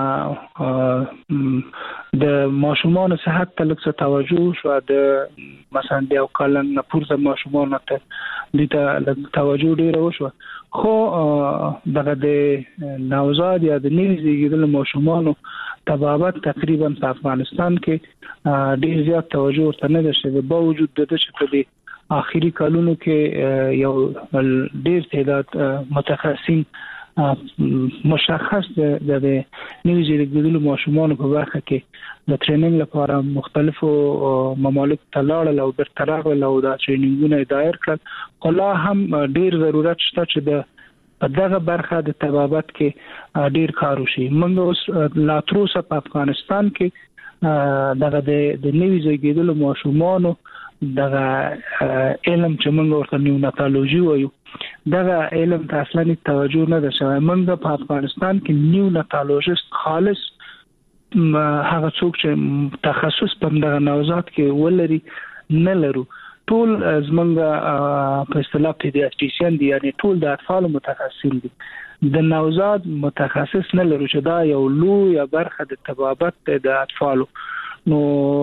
د ماشومان صحت ته لږ توجه شو د مثلا د یو کلن پورته ماشومان ته د توجه ډیر وشو خو دغه د نوزاد یا د نوي زیږیدل ماشومان تبابت تقریبا په افغانستان کې ډیر زیات توجه ورته نه شوی با وجود د چې په دې اخیری کلونو کې یو ډیر تعداد متخصصین مشخص د نوي زیږیدلو ماشومان په برخه کې د ټریننګ لپاره مختلفو ممالک ته لاړل او بیرته راغلل او دا ټریننګونه دایر کړل خو لا هم ډیر ضرورت شته چې د دغه برخه د طبابت کې ډیر کار وشي موږ اوس لا تر اوسه په افغانستان کې دغه د نوي زیږیدلو ماشومان دغه علم چې موږ ورته نیوناتولوژي وایو دغه علم ته اصلا توجه نه ده شوی موږ په افغانستان کې نیوناتولوژیست خالص هغه څوک چې تخصص په دغه نوزاد کې ولري نه لرو ټول زمونږ په اصطلاح پیډیاتریشن دي، یعنی ټول د اطفال متخصصین دي. د نوزاد متخصص نه لرو چې دا یو لوی برخه د طبابت د اطفالو. نو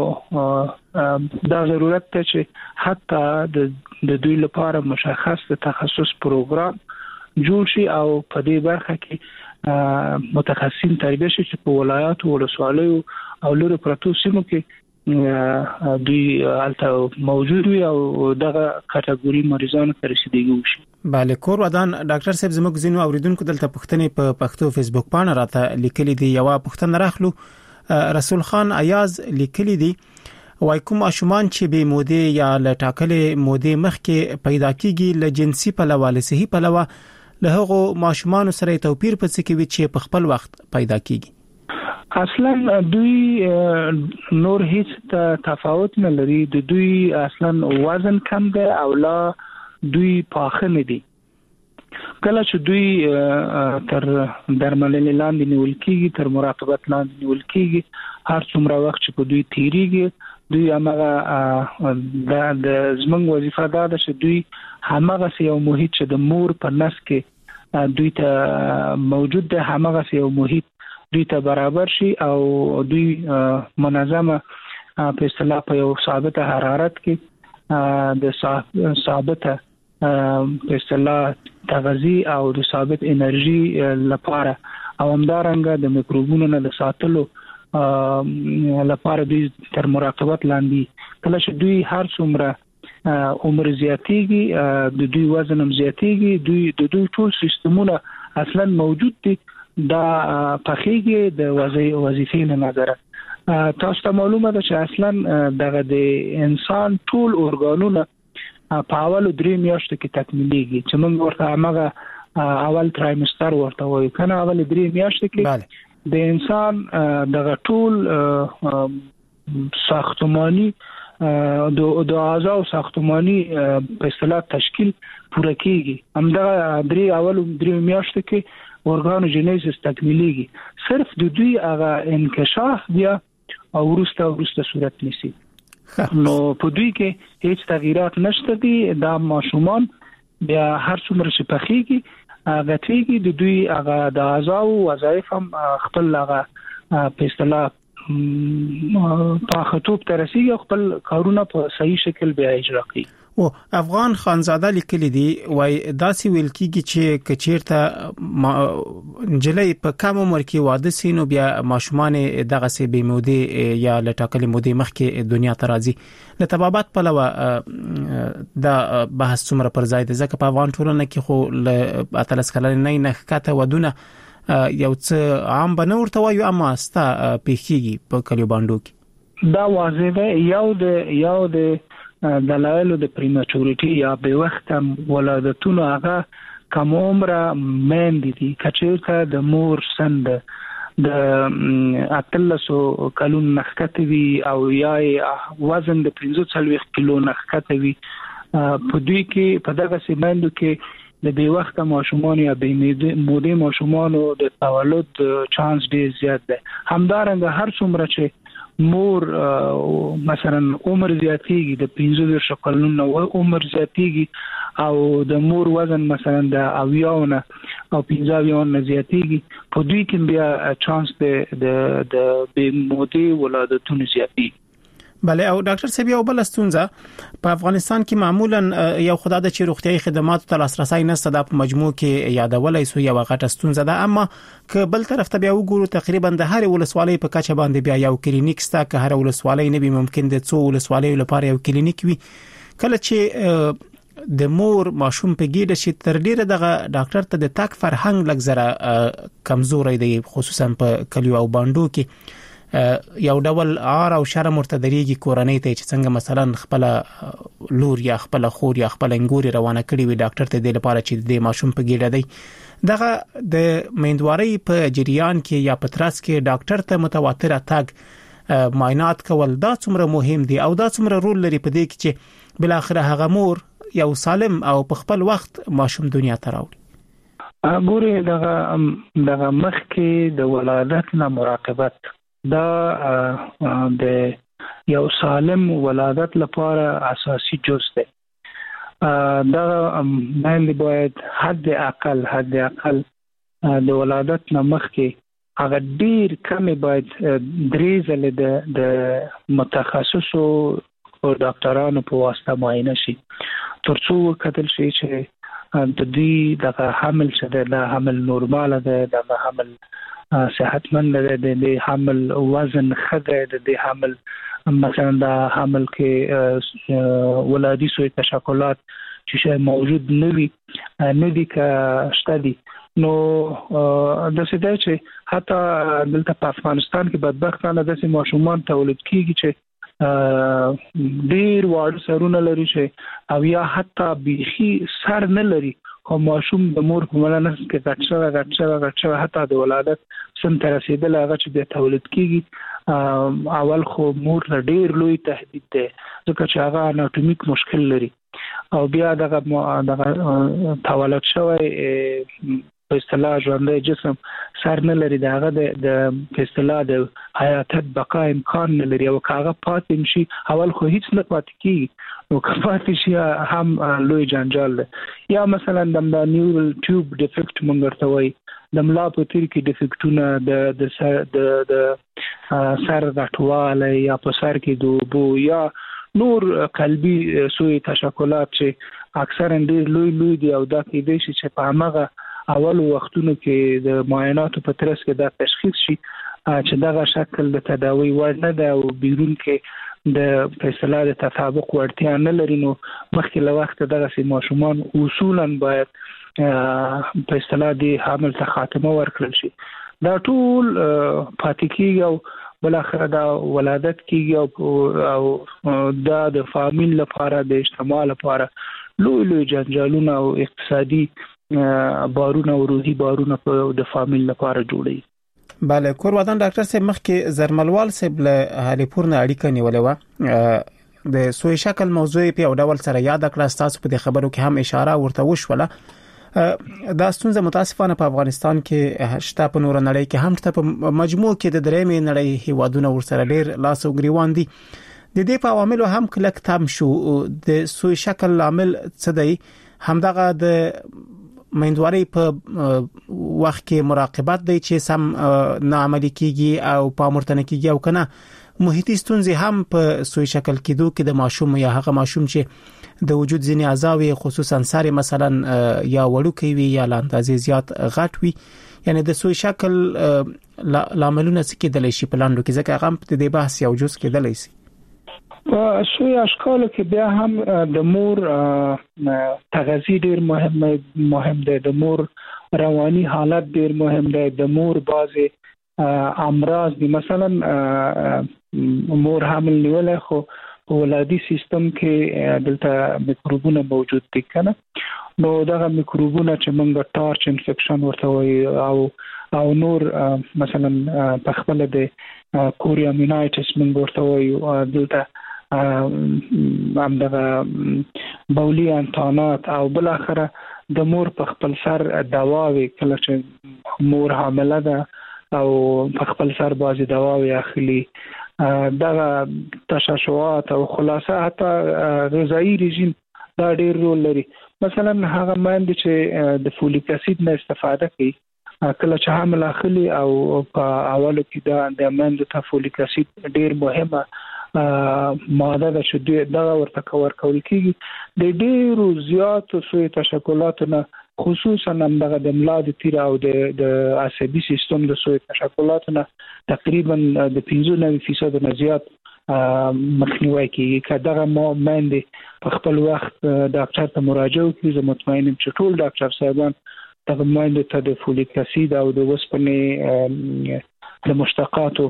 دا ضرورت ته چې حتی د دوی لپاره مشخص د تخصص پروګرام جوړ شي او په دې برخه کې متخصصین تربیه شي چې په ولایاتو ولسوالیو او لوري پرتو سیمو کې دوی الته موجود وي او دغه کټګوري مریضانو ته رسیدګي وشي. bale کور ودان ډاکټر صاحب زموږ زینو اوریدونکو دلته پښتنې په پښتو فیسبوک باندې راته لیکلي دي. یو پښتنه راخلو رسول خان ایاز لیکلي دي وای کوم اشمان چې به موده یا لټاکلې موده مخکې پیدا کیږي ل جنسي پلوه صحیح پلوه له هغه ماشومان سره توپیر پڅ کوي چې په خپل وخت پیدا کیږي. اصلا دوی نور هیڅ تفاوت نه لري. د دوی اصلا وزن کم دی او لا دوی پاخه نه دي. کله چې دوی تر درملنې لاندې نیول کیږي، تر مراقبت لاندې نیول کیږي، هر څومره وخت چې په دوی تیریږي دوی هغه د زمنګ وظیفه ده چې دوی هغه یو محیط چې د مور په نس کې دوی ته موجود ده هغه یو محیط دوی ته برابر شي او دوی منظمه په اصطلاح په یو ثابته حرارت کې د ثابته په اصطلاح تغذیه او د ثابت انرژي لپاره او همدارنګه د میکروبونو نه د ساتلو لپاره دوی تر مراقبت لاندې. کله چې دوی هر څومره عمر زیاتېږي د دوی وزن هم زیاتېږي، دوی د دوی ټول سیستمونه اصلا موجود دي دا پخېږي د وظیفې نه نظر. تاسو ته معلومه ده چې اصلا دغه د انسان ټول ارګانونه په اول درې میاشتو کې تکمیلېږي چې موږ ورته هغه اول ترایمستر ورته وایو کنه. اول درې میاشتو کې د انسان دغه ټول ساختماني د اعضاء ساختماني په اصطلاح تشکیل پوره کیږي. همدغه درې اول درې میاشتو کې اورګانوجینیسس تکمیلېږي. صرف د دوی هغه انکشاف بیا او ورسته ورسته صورت نیسي. نو په دوی کې هیڅ تغیرات نشته دي. دا ماشومان بیا هر څومره چې پخېږي غټېږي د دوی هغه د اعضاء او وظایف هم خپل هغه په اصطلاح په خطوب ترسیږي، خپل کارونه په صحیح شکل بیا اجرا کوي. او افغان خانزاده لیکلي دي وای داسې ویل کیږي چې کچیرته جلې په کم عمر کې واده سینو بیا ماشومان دغه سي به مودي یا لټاکلې مودي مخکې دنیا ته راځي. د طبابت په لور دا بحث څومره پر ځای ده ځکه په افغان ټولنه کې خو ل اتلس کلن نه نه کاته ودونه یو څه عام بنورته وایو اما ستا پیخيږي په کلیو باندې کې دا واضح ده. یو د یو د دلایل د پریمچورټی یا به وخت ولادتونو هغه کوم عمره مین دي کچېته د مور سند د اتلسو کلون نخکته وی او یا وزن د پنځه څلوېښت کیلو نخکته وی. په دوی کې په دغه سیمندو کې د به وخت ماشومان یا به مودي ماشومان د تولد چانس ډیر زیات ده. همدارنګه هر څومره چې مور مثلا عمر زیاتېږي د پنځه کلونو عمر زیاتېږي او د مور وزن مثلا د اویاونه او پنځه اویاونه زیاتېږي په دوی کې بیا چانس د د د به مودي ولادتونو زیاتېږي. بله او ډاکټر صاحب یو بل ستونزه په افغانستان کې معمولا یو خدای د چې روغتيایي خدماتو ته لاسرسي نشته د مجموع کې یادولای سو یو غټه ستونزه ده. اما که بل طرف ته بیا وګورو تقریبا د هر ولسوالۍ په کچه باندې بیا یو کلینیک ستا که هر ولسوالۍ نه به ممکن د څو ولسوالۍ لپاره یو کلینیک وي. کله چې د مور ماشوم په ګډه شي تر ډیره دغه ډاکټر ته د تاک فرهنګ لګزره کمزوري دی خصوصا په کلیو او باندو کې یو ډول آر او شرم مرتدریږي کورنۍ ته چې څنګه مثلا خپل لور یا خپل خور یا خپل انګوري روانه کړي وي ډاکټر ته د لپاره چې د ماشوم په ګډه دی دغه د میندوارۍ په جریان کې یا په ترڅ کې ډاکټر ته متواتر تګ معاینات کول دا څومره مهم دي او دا څومره رول لري په دې کې چې بل اخر هغه مور یو سالم او په خپل وخت ماشوم دنیا ته راوړي. ګوره دغه دغه مخ کې د ولادت نه مراقبت دا د یو سالم ولادت لپاره اساسي جز دی. دا باندې باید حد اقل حد اقل د ولادت نه مخکې هغه ډیر کم باید درې ځله د د متخصصو او ډاکټرانو په واسطه معاینه شي ترڅو وکتل شي چې د دې د حمل چې د حمل نورمال ده د حمل صحتمند ده د حمل وزن خده د دې حمل مثلا د حمل کې ولادي سوی تشکلات چې موجود نه وي نه دي کا شتدي نو د څه دی چې حتی دلته په افغانستان کې بدبختانه داسې ماشومان تولید کیږي چې ډیر واړه سرونه لري چې او یا حتی بيخي سر نه لري خو ماشوم د مور په ملانه کې غټه غټه غټه حتی د ولادت سم تر رسیدل هغه چې د تولید کیږي اول خو مور له ډیر لوی تهدید دی ځکه چې هغه اناتومیک مشکل لري او بیا دغه دغه تولد شوی په اصطلاح ژوندۍ جسم سر نه لري دغه د په اصطلاح د حیاتت بقا امکان نه لري او هغه پاتې شي اول خو هیڅ نه پاتې کیږي نو کفاتې شي هم لوی جنجال ده. یا مثلا د نیورال ټیوب ډیفیکټ مونږ ورته وایي د ملا په تیر کې ډیفیکټونه د د سر د د سر غټواله یا په سر کې دوبو یا نور قلبي سوی تشکلات چې اکثرا ډیر لوی لوی دي او دا کېدای شي چې په هغه اول وختونو کې د معایناتو په ترڅ کې دا تشخیص شي چې دغه شکل د تداوی وړ نه ده او بیرون کې د فیصله د تطابق وړتیا نه لري نو مخکې له وخته دغه سي ماشومان اصولا باید په اصطلاح د حمل ته خاتمه ورکړل شي. دا ټول پاتې کیږي او بل اخر دا ولادت کیږي او دا د فامیل لپاره د اجتماع لپاره لوی لوی جنجالونه او اقتصادي بارونه او روحي بارونه په د فامیل لپاره جوړي. بله کور ودان ډاکټر صاحب مخکې زرملوال صاحب له هالیپور نه اړیکه نیولې و د سوی شکل موضوع په یو ډول سره یاد کړه تاسو په خبرو کې هم اشاره ورته وشوله. دا ستونزه متاسفانه په افغانستان کې شته په نور نړۍ کې هم شته په مجموع کې د درېمې نړۍ هیوادونو ورسره ډیر لاس او ګریوان دي. د دې په عواملو هم کلک تم شو د سوی شکل عامل څه دی همدغه د میندواري په وخت کې مراقبت دی چې سم ناعملي کیږي او پامورتنه کیږي او کنه محیطي ستونزې هم په سوی شکل کېدو کې د ماشوم یا هغه ماشوم چې د وجود ځینې اعضاء خصوصا سر مثلا یا وړوکی وي یا لاندازې زیات غټ وي یعنی د سوی شکل لاملونه څه کېدلی شي په لاندو کې ځکه هغه په دې بحث یو جز کېدلی شي. سوی اشکال کې بیا هم د مور تغذیه ډیر مهم مهم دی د مور رواني حالت ډیر مهم دی د مور بعضی امراض دي مثلا مور حامل نیولای خو ولادي سیستم کې دلته میکروبونه موجود دي کنه نو دغه میکروبونه چې موږ ټارچ انفیکشن ورته وایي او او نور مثلا په خپل د کوریامینایټس موږ ورته وایي دلته ام دغه بولی انتانات او بل اخره د مور په خپل سر دواوي کله چې مور حامله ده او په خپل سر بازي دواوي اخلي دغه تشعشعات او خلاصه حتی غذایی رژیم دا ډیر رول لري. مثلا هغه ماندې چې د فولیک اسید نه استفاده کوي کله چې حامل اخلي او په اولو کې دا د ماندې ته فولیک اسید ډیر مهمه ماده ده چې دا ورته کور کول کیږي د ډیرو زیاتو سوی تشکلاتونه خصوصا هم دغه د ملا د تیر او د د عصبي سیستم د سوی تشکلاتونه تقریبا د پنځه نوي فیصد نه زیات مخنیوي کیږي که دغه ماندې په خپل وخت ډاکټر ته مراجعه وکړي زه مطمئن یم چې ټول ډاکټر صاحبان دغه ماندې ته د فولیک اسید او د وسپنې د مشتقاتو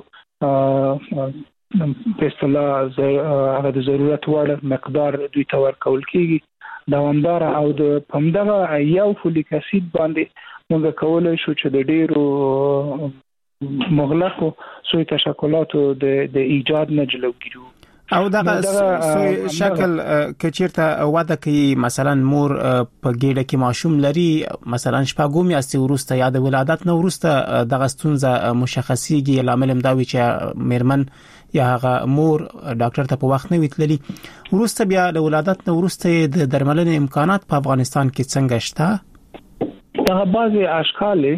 په اصطلاح هغه د ضرورت وړ مقدار دوی ته ورکول کیږي دوامدار او د پمدغه یو فولیک اسید باندې موږ کولای شو چې د ډیرو مغلقو سوی تشکلاتو د د ایجاد نه جلوګیری. او دغه شکل کچیرته واده کوي مثلا مور په ګډه کې ماشوم لري مثلا شپږم یا ورسته یا د ولادت نو ورسته دغه ستونزه مشخصيږي لامل مداوي چې میرمن یا هغه مور ډاکټر ته په وخت نه ویتللی ورسته بیا د ولادت نو ورسته د درملنې امکانات په افغانستان کې څنګه شته؟ دا بعضي اشکال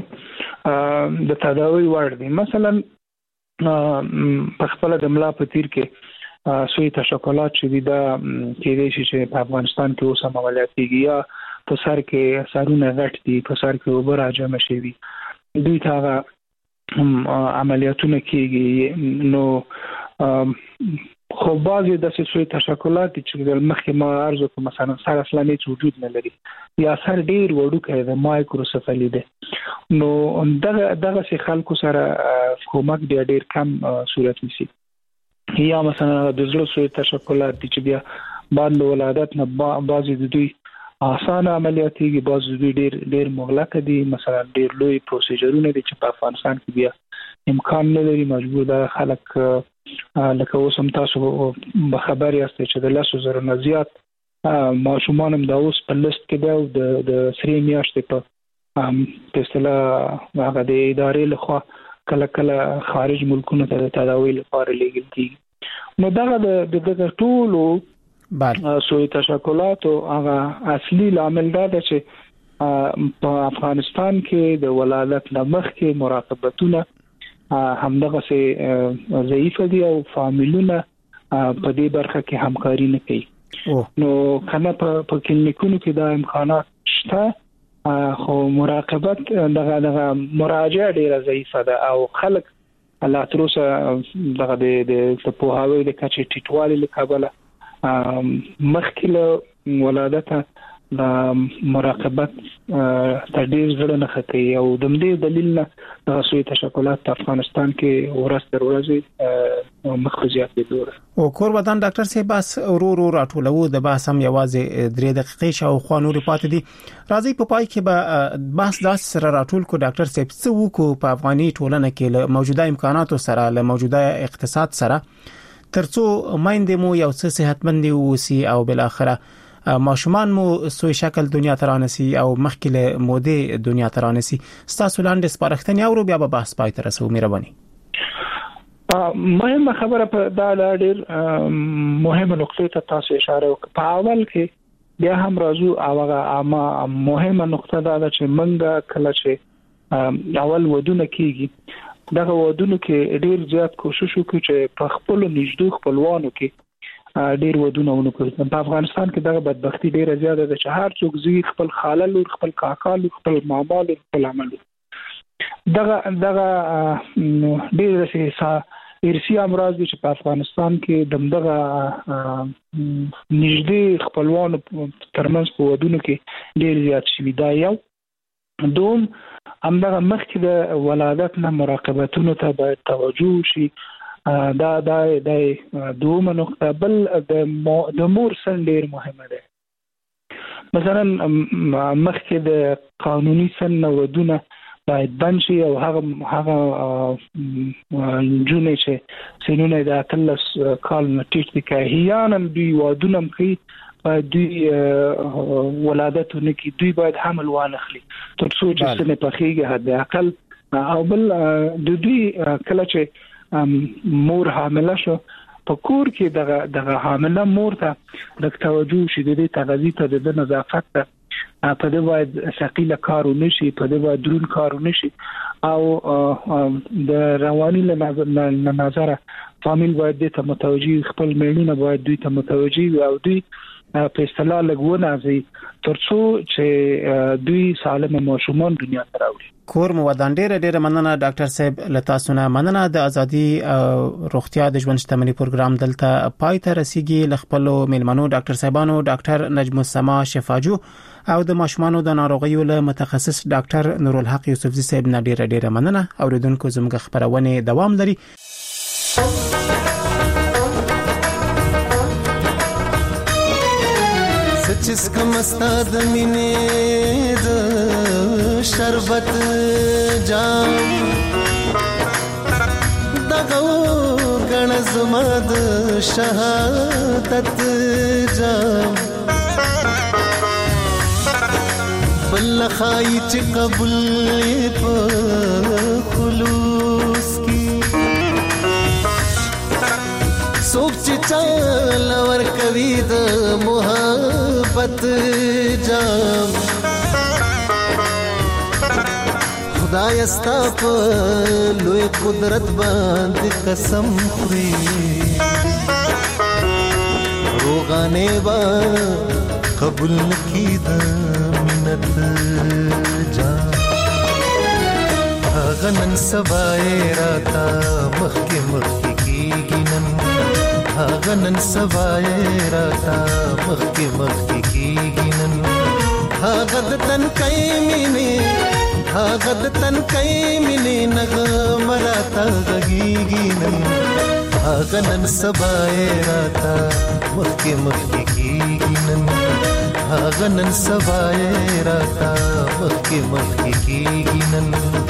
د تداوی وړ دي. مثلا په خپل د ملا په تیر کې سوی تشکلات چې دا کې دي چې په افغانستان کې اوس عملیات کیږي یا په سر کې سرونه غټ دي په سر کې وبر راځم شي دوی ته عملیاتونه کیږي نو خو بعضی د سوی تشکلات چې د مخکې ما عرض کوم مثلا سر اصلاني وجود نه لري یا سر ډیر وړوکی د مایکروسفلی ده نو دغه دغه شي خلکو سره کومک ډیر ډیر کم صورت نشي یا مثلا د زړه سوی تشکلات چې بیا بعد ولادت نه بعضی د دوی آسان عملیاتي بعضی دوی ډیر ډیر مغلق دي مثلا ډیر لوی پروسیجرونه دي چې په افغانستان کې بیا امکان نه لري مجبور ده خلک لکه اوس هم تاسو به خبر یاست چې د لاسو زره نه زیات ماشومان هم د اوس په لیست کې دی د د سری میاشتې په په اصطلاح هغه د ادارې لخوا کله کله خارج ملکونو ته تداوی لپاره لیږل کیږي نو دا د دغه ټولو بله سوی تشکلات او هغه اصلي لامل دا ده چې په افغانستان کې د ولادت نه مخکې مراقبتونه همدغه سي ضعیف دي او فامیلونه په دې برخه کې همکاري نه کوي نو کنه په کلینیکونو کې دا امکانات شته خو مراقبت دغه دغه مراجعه ډیره ضعیفه ده او خلک الله تروسه دغه د په د کچې ټیټوالي لکابله مخکې له ولادت د مراقبت تر ډیر زړه نه خکې او د دې دلیل نه د سوی تشکلات په افغانستان کې ورځ تر ورځې مخزيات دي دوره او کور ودان ډاکټر صاحب بس ورو ورو راټولو د بحث هم یوازې درې دقیقې شاو خو نور پاتې دي راځي په پای کې به بحث داس سره راټول کو ډاکټر صاحب څه وکړو په افغاني ټولنه کې له موجوده امکاناتو سره له موجوده اقتصاد سره ترڅو مایندې مو یو څه صحتمند وي او بل اخره ماشومان مو سوی شکل دنیا ترانسی او مخکې له موده دنیا ترانسی ستاسو لاندې سپارښتنې او بیا به بحث پای ته رسو مهرباني. مهمه خبره په دا ډېر مهمه نقطه ته تاسو اشاره وکړه. په اول کې بیا هم راځو او هغه مهمه نقطه دا ده چې موږ کله چې اول ودونه کیږي دغه ودونه کې ډېر زیات کوشش وکړو چې په خپل نږدې خپلوانو کې ډیر ودونه ونکړو. په افغانستان کې دغه بدبختی ډیره زیاته ده چې هر څوک زی خپل خاله لور خپل کاکا لور خپل ماما لور خپل عمل دغه دغه ډیره سه ارسی امراض چې په افغانستان کې دغه نږدې خپلوانو ترمنځ په ودونه کې ډیر زیات شوي دا یو دوم همدغه مخکې د ولادت نه مراقبتونو ته باید توجه شي دا دا د دوه نقطه بل د مور سن ډیر مهمه ده. مثلا مخکې د قانوني سن ودونه باید بند شي او هغه هغه جونې چې سنونه د اتلس کال نتیجه دي که هیانم دوی ودونه کوي دوی ولادتونه کې دوی باید حمل وانخلي تر څو چې سن په خېږي حد اقل او بل د دوی کله چې مور حامله شو په کور کې دغه دغه حامله مور ته د توجه شي د تغذیه ته د نظافت ته په دې باید ثقيله کارو نشي په دې باید درون کارو نشي او د رواني له نظر فامیل باید د متوجي خپل میلونه باید دوی ته متوجي او دوی په اصطلاح لګونه زی ترڅو چې دوی سالم ماشومان دنیا ته راوړي. کور مو ودان ډیره ډیره مننه ډاکټر صاحب لتاسونه مننه د ازادي روغتیا د ژوند شتمنۍ پروګرام دلته پای ته رسیدي لخپلو میلمنو ډاکټر صاحبانو ډاکټر نجم السما شفاجو او د ماشومانو د ناروغیو له متخصص ډاکټر نور الحق یوسفزي صاحب نه ډیره ډیره مننه اوریدونکو زموږ خبرونه دوام لري. سچس کم استاد مینې د شربت جام دغه غن زما د شهادت جام بل خای چې قبول په خلوص کی سوچ چې چال ور کوي د محبت جام خدای استا په لوی قدرت باندې قسم خوري روغانه با قبول کی د منت جام غنن سبای راتا مخکې مخکې کیږي نن غنن سبای راتا مخکې مخکې کیږي نن هغه د تن کای مینه هغه د تن کای مینه نغم راتا غږیږي نن هغه نن سبای راتا مخکې مخکې کیږي نن هغه نن سبای راتا مخکې مخکې کیږي نن